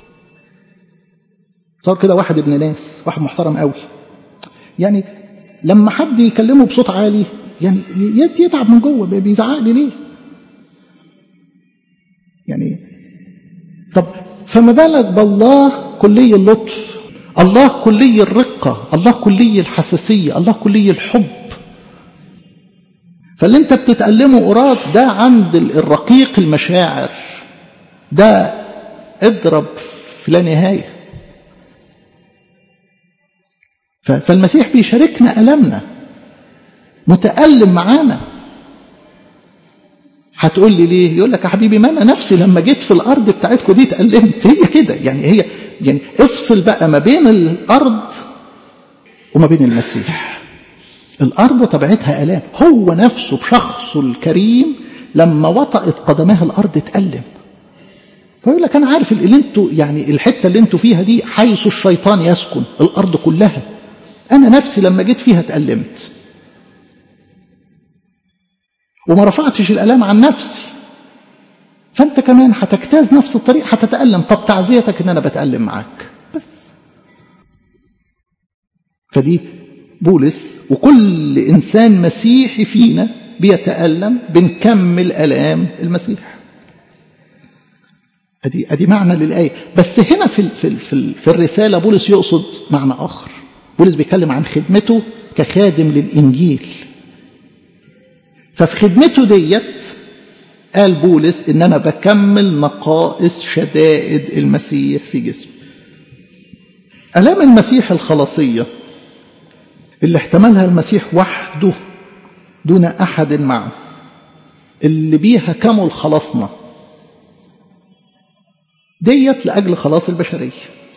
A: صار كده واحد ابن ناس، واحد محترم قوي، يعني لما حد يكلمه بصوت عالي يعني يتعب من جوه، بيزعق لي ليه يعني. طب فما بالك بالله كلي اللطف، الله كلي الرقة، الله كلي الحساسية، الله كلي الحب. فاللي انت بتتألمه قراد ده عند الرقيق المشاعر، ده اضرب في لا نهاية. فالمسيح بيشاركنا ألمنا، متألم معانا. هتقول لي ليه؟ يقول لك يا حبيبي ما أنا نفسي لما جيت في الأرض بتاعتكم دي تألمت. هي كده يعني، هي يعني افصل بقى ما بين الأرض وما بين المسيح. الأرض طبيعتها ألام، هو نفسه بشخصه الكريم لما وطأت قدمها الأرض تألم. فيقول لك أنا عارف اللي انتوا يعني الحتة اللي انتوا فيها دي حيث الشيطان يسكن، الأرض كلها أنا نفسي لما جيت فيها تألمت وما رفعتش الألام عن نفسي. فأنت كمان هتجتاز نفس الطريق هتتألم. طب تعزيتك إن أنا بتألم معاك بس. فدي بولس وكل إنسان مسيحي فينا بيتألم بنكمل ألام المسيح. أدي, أدي معنى للآية. بس هنا في, في, في, في الرسالة بولس يقصد معنى آخر. بولس بيتكلم عن خدمته كخادم للإنجيل. ففي خدمته ديت قال بولس إن أنا بكمل نقائص شدائد المسيح في جسمي. ألام المسيح الخلاصية اللي احتملها المسيح وحده دون أحد معه، اللي بيها كمل خلاصنا، ديت لأجل خلاص البشرية.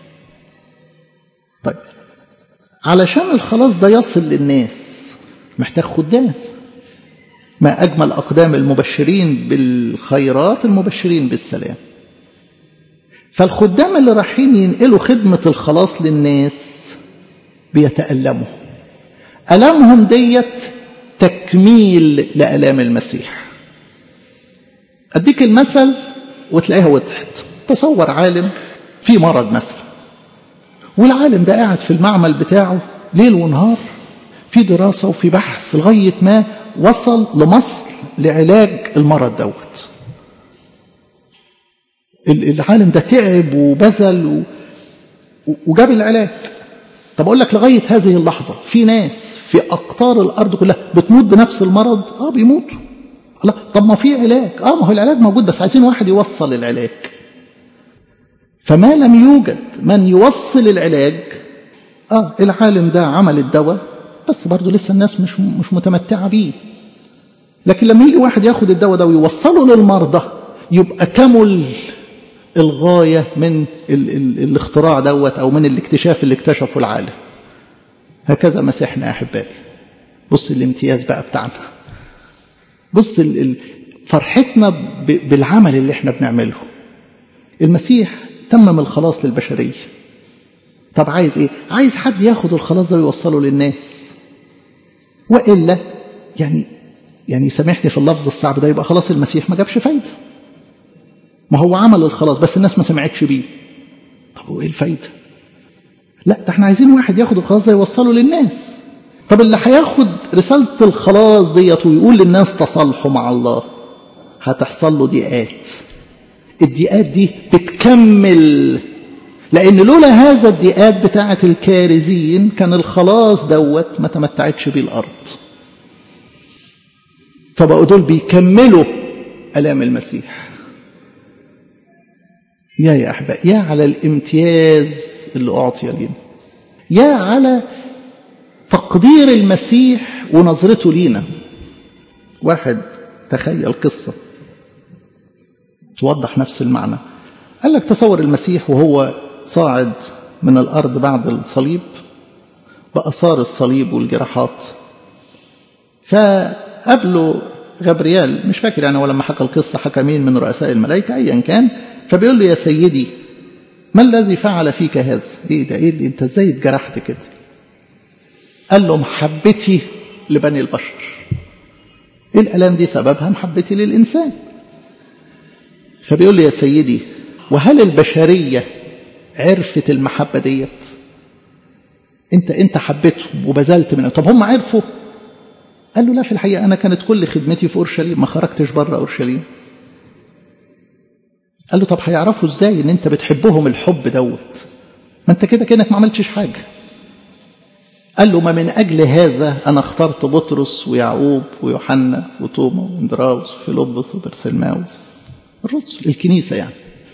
A: طيب علشان الخلاص ده يصل للناس محتاج خدام. ما أجمل أقدام المبشرين بالخيرات المبشرين بالسلام. فالخدام اللي رايحين ينقلوا خدمة الخلاص للناس بيتألموا. ألامهم ديت تكميل لألام المسيح. أديك المثل وتلاقيها وضحت. تصور عالم في مرض مثلا، والعالم ده قاعد في المعمل بتاعه ليل ونهار في دراسة وفي بحث لغاية ما وصل لمصل لعلاج المرض دوت. العالم ده تعب وبذل وجاب العلاج. طب أقول لك لغاية هذه اللحظة في ناس في أقطار الأرض كلها بتموت بنفس المرض. آه بيموتوا. لا طب ما في علاج. آه ما هو العلاج موجود بس عايزين واحد يوصل العلاج. فما لم يوجد من يوصل العلاج، آه العالم ده عمل الدواء بس برضو لسه الناس مش مش متمتعة بيه. لكن لما يجي واحد ياخد الدواء ده ويوصله للمرضى يبقى كمل الغاية من ال ال الاختراع دوت أو من الاكتشاف اللي اكتشفه العالم. هكذا مسيحنا يا أحبائي. بص الامتياز بقى بتاعنا. بص فرحتنا بالعمل اللي احنا بنعمله. المسيح تمم الخلاص للبشرية. طب عايز ايه؟ عايز حد ياخد الخلاص ده ويوصله للناس. وإلا يعني يعني سامحني في اللفظ الصعب ده، يبقى خلاص المسيح ما جابش فايدة. ما هو عمل الخلاص بس الناس ما سمعتش بيه. طب وايه الفايدة؟ لا ده احنا عايزين واحد ياخد الخلاص ده يوصله للناس. طب اللي هياخد رسالة الخلاص ديت ويقول للناس تصالحوا مع الله هتحصل له ضيقات. الضيقات دي بتكمل، لأن لولا هذا الضيقات بتاعة الكارزين كان الخلاص دوت ما تمتعتش بيه الأرض. فبقوا دول بيكملوا ألام المسيح. يا يا أحباب، يا على الامتياز اللي أعطي لنا، يا على تقدير المسيح ونظرته لينا. واحد تخيل قصة توضح نفس المعنى. قال لك تصور المسيح وهو صاعد من الأرض بعد الصليب بأثار الصليب والجراحات، فقابله غبريال، مش فاكر يعني، ولما حكى القصة حكى مين من رؤساء الملائكة أيا كان، فبيقول له يا سيدي ما الذي فعل فيك هذا؟ ايه ده؟ ايه اللي انت ازاي اتجرحت كده؟ قال له محبتي لبني البشر. ايه الالام دي؟ سببها محبتي للانسان. فبيقول لي يا سيدي وهل البشريه عرفت المحبه ديت؟ انت انت حبيتهم وبذلت منهم، طب هم عرفوا؟ قال له لا، في الحقيقه انا كانت كل خدمتي في اورشليم، ما خرجتش بره اورشليم. قال له طب هيعرفوا ازاي ان انت بتحبهم الحب دوت؟ ما انت كده كأنك ما عملتش حاجه. قال له ما من اجل هذا انا اخترت بطرس ويعقوب ويوحنا وتوما واندراوس وفيلبس وبرسلماوس، الرسل الكنيسه يعني،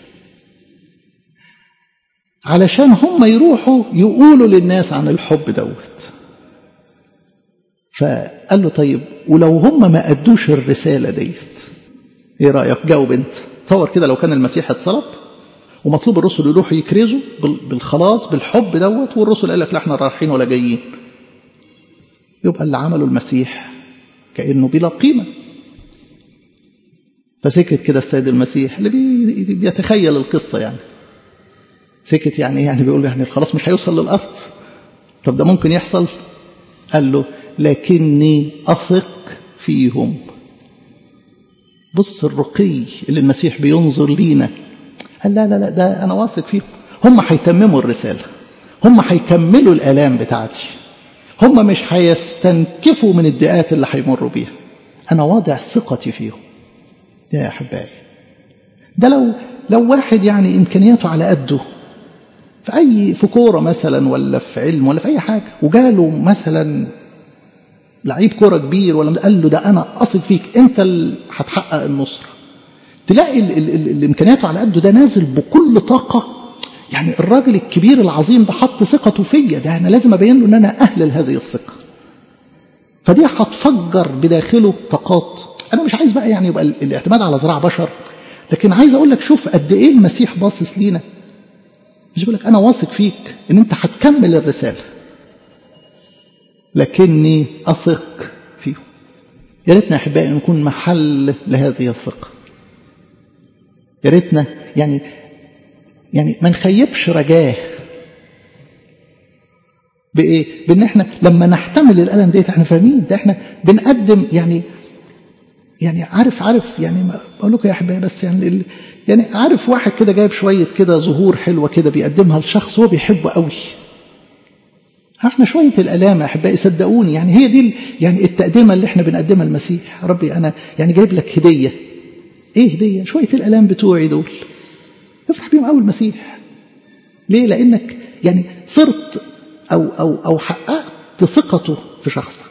A: علشان هم يروحوا يقولوا للناس عن الحب دوت. فقال له طيب ولو هم ما ادوش الرساله ديت ايه رايك؟ جاوب انت. تصور كده لو كان المسيح اتصلب ومطلوب الرسل يروحوا يكرزوا بالخلاص بالحب دوت، والرسل قال لك لا احنا رايحين ولا جايين، يبقى اللي عمله المسيح كأنه بلا قيمة. فسكت كده السيد المسيح اللي بي بيتخيل القصة يعني، سكت يعني يعني بيقول يعني الخلاص مش هيوصل للأرض، طب ده ممكن يحصل؟ قال له لكني أثق فيهم. بص الرقي اللي المسيح بينظر لينا، قال لا لا لا ده أنا واثق فيهم، هم هيتمموا الرسالة، هم هيكملوا الآلام بتاعتي، هم مش هيستنكفوا من الضيقات اللي هيمروا بيها، أنا واضع ثقتي فيهم. يا أحبائي، ده لو لو واحد يعني إمكانياته على قده في أي في كورة مثلا ولا في علم ولا في أي حاجة، وجاله مثلا لعيب كورة كبير ولا قال له ده أنا أثق فيك أنت اللي هتحقق النصرة، تلاقي ال ال ال الإمكانياته على قده ده نازل بكل طاقة. يعني الراجل الكبير العظيم ده حط ثقته فيا، ده أنا لازم أبين له أن أنا أهل لهذه الثقة. فدي هتفجر بداخله طاقات. أنا مش عايز بقى يعني يبقى الاعتماد على ذراع بشر، لكن عايز أقول لك شوف قد إيه المسيح باصص لينا. مش بقول لك أنا واثق فيك إن أنت هتكمل الرسالة، لكني أثق فيه. يا ريتنا أحبائي نكون محل لهذه الثقة. يا ريتنا يعني يعني ما نخيبش رجاه بإيه؟ بإن إحنا لما نحتمل الألم ديت إحنا فاهمين ده إحنا بنقدم يعني يعني عارف عارف يعني بقول لكم يا أحبائي بس يعني يعني عارف واحد كده جايب شوية كده زهور حلوة كده بيقدمها لشخص هو بيحبه قوي. احنا شوية الألام يا أحبائي صدقوني يعني هي دي يعني التقدمة اللي احنا بنقدمها المسيح. ربي أنا يعني جايب لك هدية. إيه هدية؟ شوية الألام بتوعي دول افرح بيهم قوي المسيح. ليه؟ لأنك يعني صرت أو أو أو حققت ثقته في شخصك.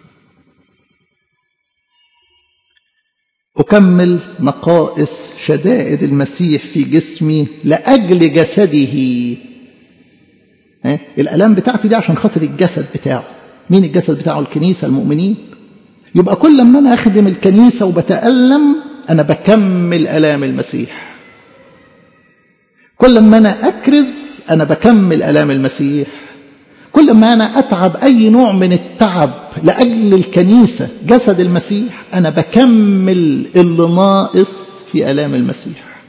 A: أكمل نقائص شدائد المسيح في جسمي لأجل جسده. الألام بتاعتي دي عشان خاطر الجسد بتاعه. مين الجسد بتاعه؟ الكنيسة، المؤمنين. يبقى كل ما أنا أخدم الكنيسة وبتألم أنا بكمل ألام المسيح. كل ما أنا أكرز أنا بكمل ألام المسيح. كل ما أنا أتعب أي نوع من التعب لأجل الكنيسة جسد المسيح أنا بكمل اللي ناقص في ألام المسيح.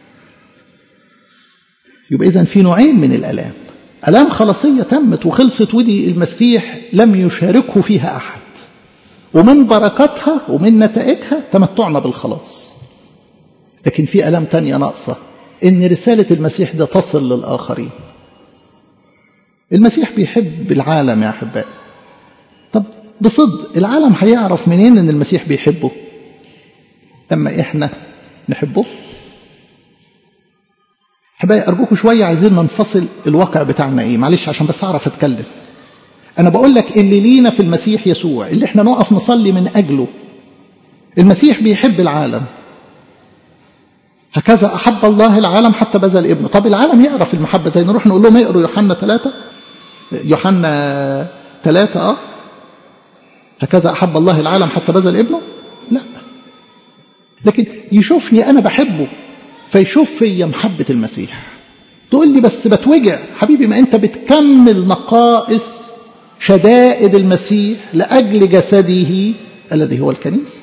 A: يبقى إذن في نوعين من الألام. ألام خلاصية تمت وخلصت ودي المسيح لم يشاركه فيها أحد، ومن بركاتها ومن نتائجها تمتعنا بالخلاص. لكن في ألام تانية ناقصة، إن رسالة المسيح ده تصل للآخرين. المسيح بيحب العالم يا أحبائي. طب بصدق العالم هيعرف منين إن المسيح بيحبه؟ لما إحنا نحبه. أحبائي أرجوكم شوية عايزين ننفصل الواقع بتاعنا إيه، معلش عشان بس أعرف أتكلم. أنا بقول لك اللي لينا في المسيح يسوع اللي إحنا نقف نصلي من أجله. المسيح بيحب العالم. هكذا أحب الله العالم حتى بذل ابنه. طب العالم يعرف المحبة زي نروح نقول لهم اقروا يوحنا ثلاثة يوحنا ثلاثة اه هكذا أحب الله العالم حتى بذل ابنه؟ لا، لكن يشوفني أنا بحبه فيشوف فيا محبة المسيح. تقول لي بس بتوجع. حبيبي ما أنت بتكمل نقائص شدائد المسيح لأجل جسده الذي هو الكنيسة.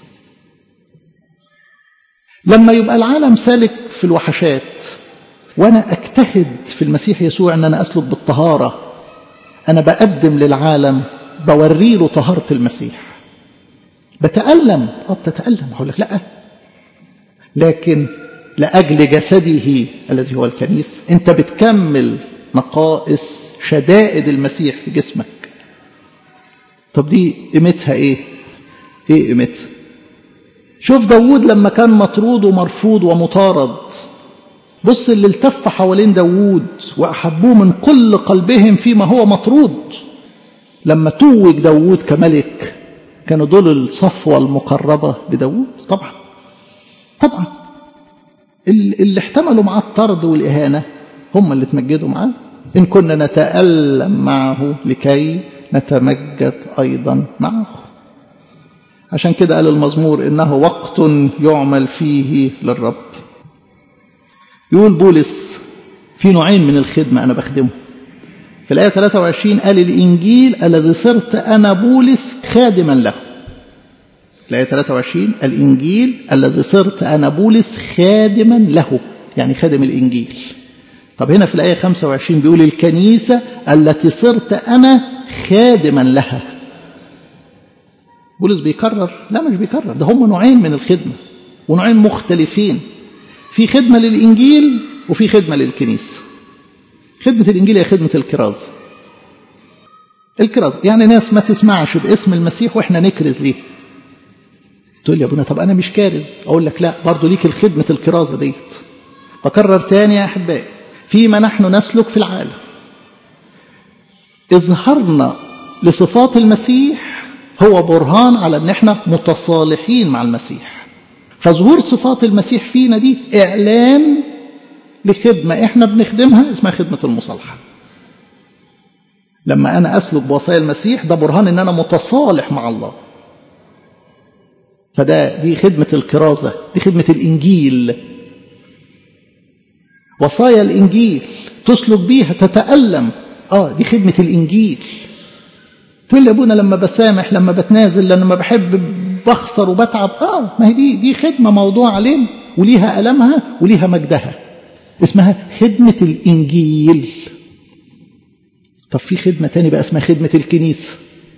A: لما يبقى العالم سالك في الوحشات وأنا أجتهد في المسيح يسوع أن أنا أسلك بالطهارة، أنا بقدم للعالم بوري له طهارة المسيح. بتألم أه بتتألم هقول لك لا، لكن لأجل جسده الذي هو الكنيسة أنت بتكمل نقائص شدائد المسيح في جسمك. طب دي قيمتها إيه؟ إيه قيمتها؟ شوف داود لما كان مطرود ومرفوض ومطارد، بص اللي التف حوالين داود وأحبوه من كل قلبهم فيما هو مطرود. لما توج داود كملك كانوا دول الصفوة المقربة بداود. طبعا طبعا اللي احتملوا معاه الطرد والإهانة هم اللي تمجدوا معاه. إن كنا نتألم معه لكي نتمجد أيضا معه. عشان كده قال المزمور إنه وقت يعمل فيه للرب. يقول بولس في نوعين من الخدمة أنا بخدمه. في الآية ثلاثة وعشرين قال الإنجيل الذي صرت أنا بولس خادما له. الآية ثلاثة وعشرين الإنجيل الذي صرت أنا بولس خادما له، يعني خادم الإنجيل. طب هنا في الآية خمسة وعشرين بيقول الكنيسة التي صرت أنا خادما لها. بولس بيكرر؟ لا مش بيكرر، ده هم نوعين من الخدمة ونوعين مختلفين. في خدمة للإنجيل وفي خدمة للكنيسة. خدمة الإنجيل هي خدمة الكرازة. الكرازة يعني ناس ما تسمعش باسم المسيح وإحنا نكرز ليه. تقول لي يا ابونا طب أنا مش كارز. أقول لك لا، برضو ليك الخدمة الكرازة ديت. بكرر تاني يا أحبائي، فيما نحن نسلك في العالم إظهارنا لصفات المسيح هو برهان على أن احنا متصالحين مع المسيح. فظهور صفات المسيح فينا دي إعلان لخدمة احنا بنخدمها اسمها خدمة المصالحة. لما أنا أسلك بوصايا المسيح ده برهان أن أنا متصالح مع الله. فده دي خدمة الكرازة، دي خدمة الإنجيل. وصايا الإنجيل تسلك بيها تتألم، آه دي خدمة الإنجيل. تقول لي يا أبونا لما بسامح، لما بتنازل، لما بحب بخسر وبتعب، آه ما هي دي دي خدمة موضوع علينا وليها ألمها وليها مجدها، اسمها خدمة الإنجيل. طب في خدمة تاني بقى اسمها خدمة الكنيسة.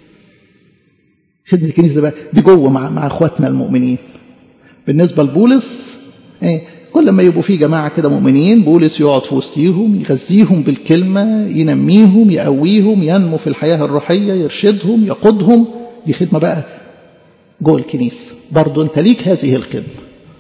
A: خدمة الكنيسة بقى دي جوه مع مع اخواتنا المؤمنين. بالنسبة لبولس ايه، كل ما يبقوا في جماعة كده مؤمنين بولس يقعد في وسطيهم يغذيهم بالكلمة، ينميهم، يقويهم، ينمو في الحياة الروحية، يرشدهم، يقودهم. دي خدمة بقى جوه الكنيسة. برضو انت ليك هذه الخدمة.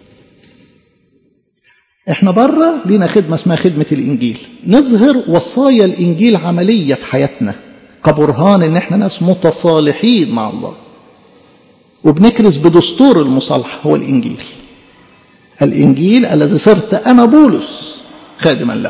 A: احنا بره لينا خدمة اسمها خدمة الإنجيل، نظهر وصايا الإنجيل عملية في حياتنا كبرهان ان احنا ناس متصالحين مع الله، وبنكرز بدستور المصالحة هو الإنجيل. الإنجيل الذي صرت أنا بولس خادما له.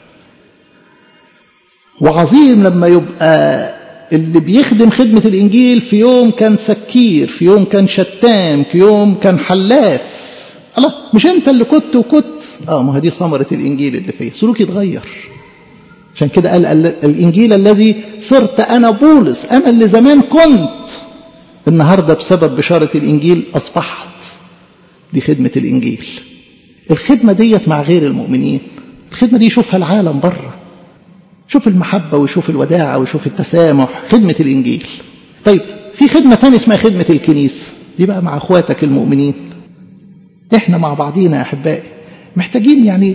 A: وعظيم لما يبقى اللي بيخدم خدمة الإنجيل في يوم كان سكير، في يوم كان شتام، في يوم كان حلاف. الله، مش أنت اللي كنت وكنت. آه ما هي دي ثمرة الإنجيل اللي فيه، سلوك يتغير. عشان كده قال الإنجيل الذي صرت أنا بولس، أنا اللي زمان كنت النهاردة بسبب بشارة الإنجيل أصبحت. دي خدمة الإنجيل. الخدمة ديت مع غير المؤمنين. الخدمة دي يشوفها العالم بره، شوف المحبة ويشوف الوداعة ويشوف التسامح. خدمة الإنجيل. طيب في خدمة تانية اسمها خدمة الكنيسة. دي بقى مع أخواتك المؤمنين. إحنا مع بعضينا يا أحبائي محتاجين يعني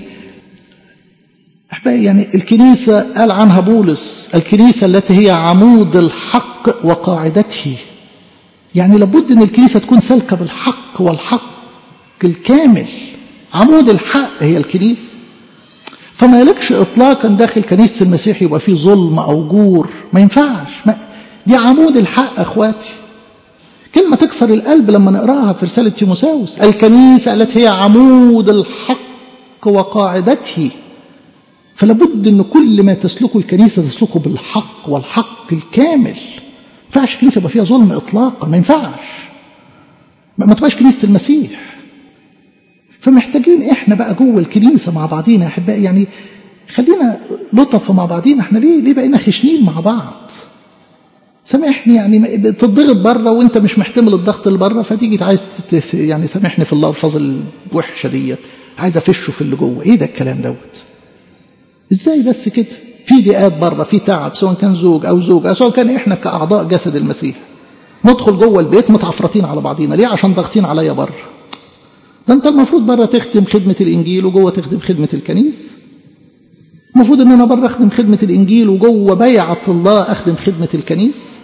A: أحبائي يعني الكنيسة قال عنها بولس الكنيسة التي هي عمود الحق وقاعدته. يعني لابد أن الكنيسة تكون سالكة بالحق والحق الكامل. عمود الحق هي الكنيسة. فما يلكش إطلاقا داخل كنيسة المسيح يبقى فيه ظلم أو جور، ما ينفعش. ما دي عمود الحق أخواتي. كلمة تكسر القلب لما نقراها في رسالة تيموثاوس، الكنيسة التي هي عمود الحق وقاعدته. فلابد أن كل ما تسلكه الكنيسة تسلكه بالحق والحق الكامل. ما ينفعش الكنيسة يبقى فيها ظلم إطلاقا، ما ينفعش. ما تبقاش كنيسة المسيح. فمحتاجين إحنا بقى جوه الكنيسة مع بعضينا يا أحبائي، يعني خلينا لطف مع بعضينا. إحنا ليه ليه بقينا خشنين مع بعض؟ سامحني يعني تضغط بره وانت مش محتمل الضغط اللي بره، فتيجي عايز يعني سامحني في الالفاظ الوحشه ديت، عايز افشه في اللي جوه. ايه ده الكلام دوت؟ ازاي بس كده؟ في ضيقات بره، في تعب، سواء كان زوج او زوجه، سواء كان احنا كاعضاء جسد المسيح ندخل جوه البيت متعفرتين على بعضينا. ليه؟ عشان ضاغطين عليا بره. ده انت المفروض بره تخدم خدمه الانجيل وجوه تخدم خدمه الكنيسه. المفروض ان انا بره اخدم خدمه الانجيل وجوه بيعه الله اخدم خدمه الكنيسه.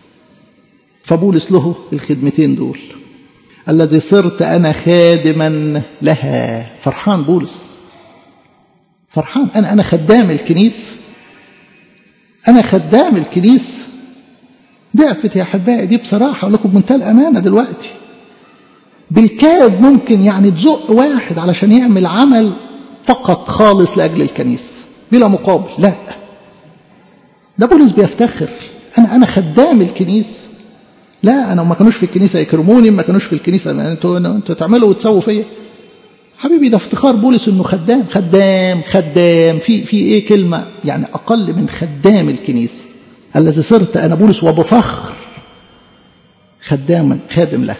A: فبولس له الخدمتين دول. الذي صرت انا خادما لها. فرحان بولس، فرحان. انا انا خدام الكنيسه، انا خدام الكنيسه. ضعفت يا احبائي دي بصراحه اقول لكم بمنتهى الامانه دلوقتي. بالكاد ممكن يعني تزق واحد علشان يعمل عمل فقط خالص لاجل الكنيسه بلا مقابل. لا، ده بولس بيفتخر. انا انا خدام الكنيسه. لا، انا ما كانوش في الكنيسه يكرموني، ما كانوش في الكنيسه انتوا انتوا تعملوا وتسووا فيا. حبيبي ده افتخار بولس انه خدام خدام خدام. في في ايه كلمه يعني اقل من خدام الكنيسه. الذي صرت انا بولس وبفخر خداما خادم له.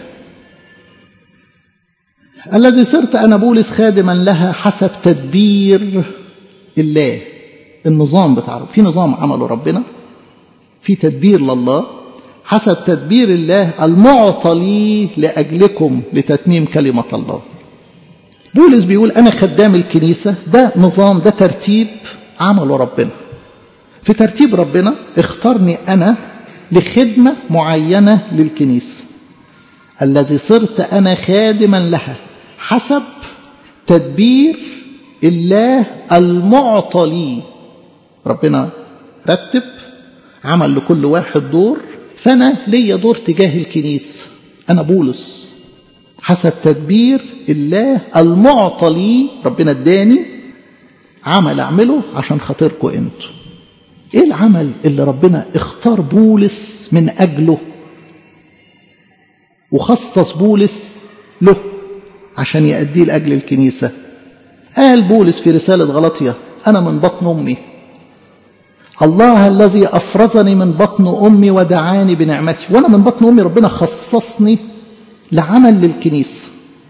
A: الذي صرت أنا بولس خادما لها حسب تدبير الله. النظام بتاع رب. في نظام عمله ربنا، في تدبير لله حسب تدبير الله المعطى لي لأجلكم لتتميم كلمة الله. بولس بيقول أنا خدام الكنيسة. ده نظام، ده ترتيب عمله ربنا. في ترتيب ربنا اختارني أنا لخدمة معينة للكنيسة. الذي صرت أنا خادما لها حسب تدبير الله المعطى لي. ربنا رتب عمل لكل واحد دور، فأنا ليا دور تجاه الكنيسة. أنا بولس حسب تدبير الله المعطى لي، ربنا اداني عمل أعمله عشان خاطركم أنتوا. إيه العمل اللي ربنا اختار بولس من أجله وخصص بولس له عشان يأديه لأجل الكنيسة؟ قال بولس في رسالة غلاطيا: أنا من بطن أمي، الله الذي أفرزني من بطن أمي ودعاني بنعمتي. وأنا من بطن أمي ربنا خصصني لعمل للكنيسة.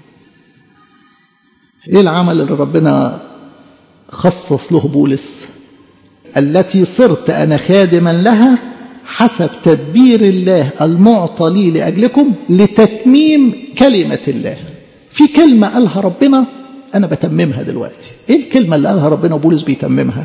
A: إيه العمل اللي ربنا خصص له بولس؟ التي صرت أنا خادما لها حسب تدبير الله المعطى لي لأجلكم لتتميم كلمة الله. في كلمة قالها ربنا أنا بتممها دلوقتي. إيه الكلمة اللي قالها ربنا وبولس بيتممها؟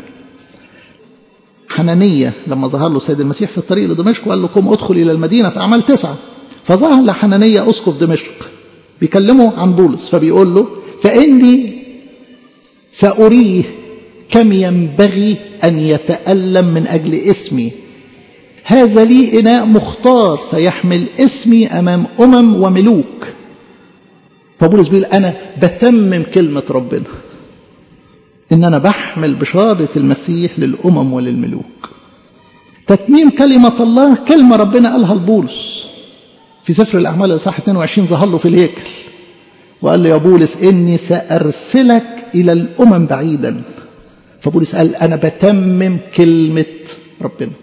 A: حنانية لما ظهر له سيد المسيح في الطريق لدمشق وقال لكم ادخل إلى المدينة في أعمال تسعة، فظهر لحنانية أسقف دمشق بيكلمه عن بولس، فبيقول له: فإني سأريه كم ينبغي أن يتألم من أجل اسمي، هذا لي إناء مختار سيحمل اسمي أمام أمم وملوك. فبولس بيقول أنا بتمم كلمة ربنا، إن أنا بحمل بشارة المسيح للأمم وللملوك. تتميم كلمة الله كلمة ربنا قالها لبولس في سفر الأعمال الإصحاح اثنين وعشرين، ظهر له في الهيكل وقال له: يا بولس إني سأرسلك إلى الأمم بعيدا. فبولس قال أنا بتمم كلمة ربنا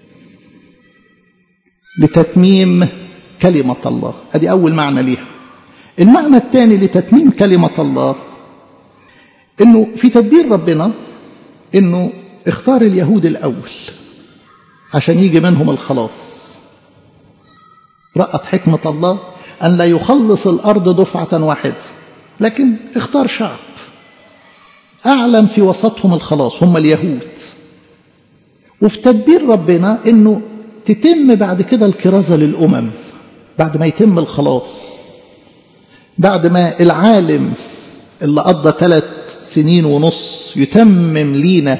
A: لتتميم كلمة الله. هذه أول معنى ليها. المعنى الثاني لتتميم كلمة الله إنه في تدبير ربنا إنه اختار اليهود الأول عشان يجي منهم الخلاص. رأت حكمة الله أن لا يخلص الأرض دفعة واحدة، لكن اختار شعب أعلن في وسطهم الخلاص، هم اليهود. وفي تدبير ربنا إنه تتم بعد كده الكرازة للأمم بعد ما يتم الخلاص، بعد ما العالم اللي قضى ثلاث سنين ونص يتمم لينا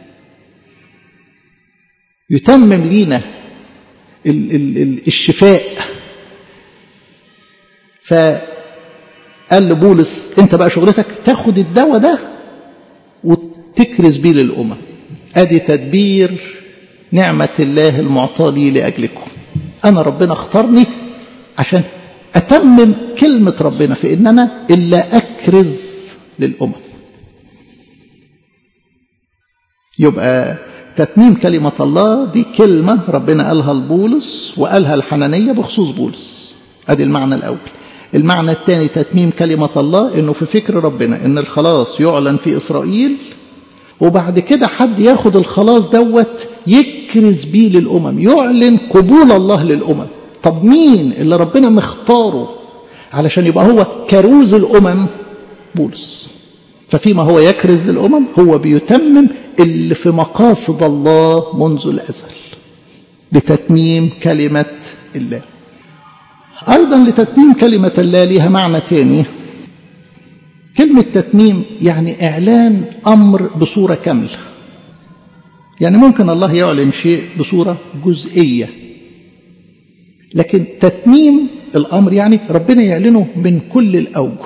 A: يتمم لينا ال ال ال الشفاء. فقال لبولس: انت بقى شغلتك تاخد الدواء ده وتكرز بيه للأمم. ادي تدبير نعمة الله المعطاة لي لأجلكم. أنا ربنا اختارني عشان أتمم كلمة ربنا في إن أنا إلا أكرز للأمم. يبقى تتميم كلمة الله دي كلمة ربنا قالها لبولس وقالها الحنانية بخصوص بولس. ادي المعنى الأول. المعنى الثاني تتميم كلمة الله إنه في فكر ربنا إن الخلاص يعلن في إسرائيل، وبعد كده حد ياخد الخلاص دوت يكرز بيه للأمم، يعلن قبول الله للأمم. طب مين اللي ربنا مختاره علشان يبقى هو كروز الأمم؟ بولس. ففيما هو يكرز للأمم هو بيتمم اللي في مقاصد الله منذ الأزل لتتميم كلمة الله. أيضا لتتميم كلمة الله لها معنى تاني. كلمة تتميم يعني إعلان أمر بصورة كاملة. يعني ممكن الله يعلن شيء بصورة جزئية، لكن تتميم الأمر يعني ربنا يعلنه من كل الأوجه.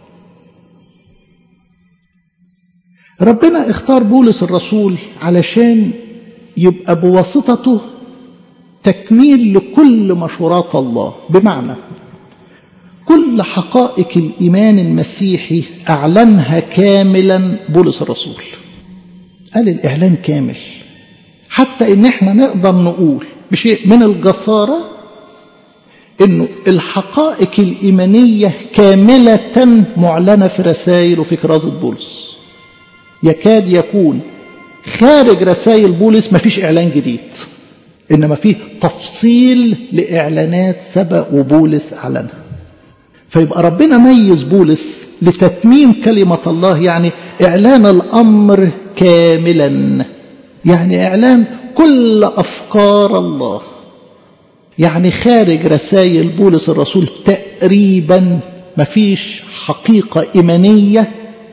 A: ربنا اختار بولس الرسول علشان يبقى بواسطته تكميل لكل مشورات الله، بمعنى كل حقائق الإيمان المسيحي أعلنها كاملا بولس الرسول. قال الإعلان كامل، حتى إن احنا نقدر نقول بشيء من الجسارة إنه الحقائق الإيمانية كاملة معلنة في رسائل وفي كرازة بولس. يكاد يكون خارج رسائل بولس ما فيش إعلان جديد، إنما فيه تفصيل لإعلانات سبق وبولس أعلنها. فيبقى ربنا ميز بولس لتتميم كلمة الله، يعني إعلان الأمر كاملا، يعني إعلان كل أفكار الله يعني خارج رسائل بولس الرسول تقريبا مفيش حقيقة إيمانية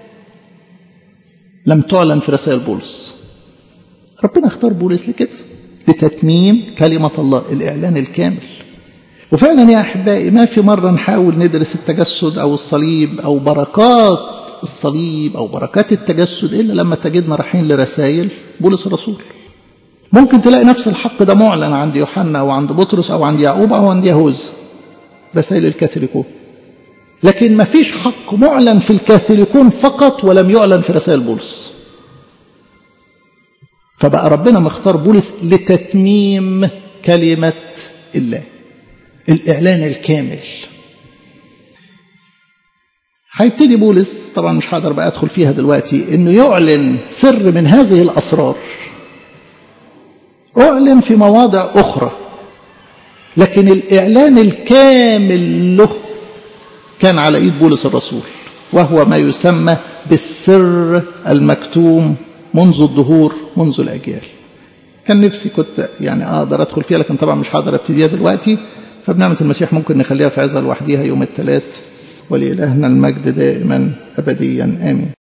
A: لم تعلن في رسائل بولس. ربنا اختار بولس لكده، لتتميم كلمة الله، الإعلان الكامل. وفعلا يا أحبائي ما في مرة نحاول ندرس التجسد أو الصليب أو بركات الصليب أو بركات التجسد إلا لما تجدنا رايحين لرسائل بولس الرسول. ممكن تلاقي نفس الحق ده معلن عند يوحنا أو عند بطرس أو عند يعقوب أو عند يهوذا، رسائل الكاثوليكون، لكن ما فيش حق معلن في الكاثوليكون فقط ولم يعلن في رسائل بولس. فبقى ربنا مختار بولس لتتميم كلمة الله، الإعلان الكامل. هيبتدي بولس، طبعا مش هقدر بقى أدخل فيها دلوقتي، إنه يعلن سر من هذه الأسرار، أعلن في مواضع أخرى، لكن الإعلان الكامل له كان على إيد بولس الرسول، وهو ما يسمى بالسر المكتوم منذ الدهور منذ الأجيال. كان نفسي كنت يعني أقدر أدخل فيها، لكن طبعا مش هقدر أبتديها دلوقتي، فبنعمة المسيح ممكن نخليها في عزة لوحديها يوم الثلاث. ولإلهنا المجد دائما أبديا آمين.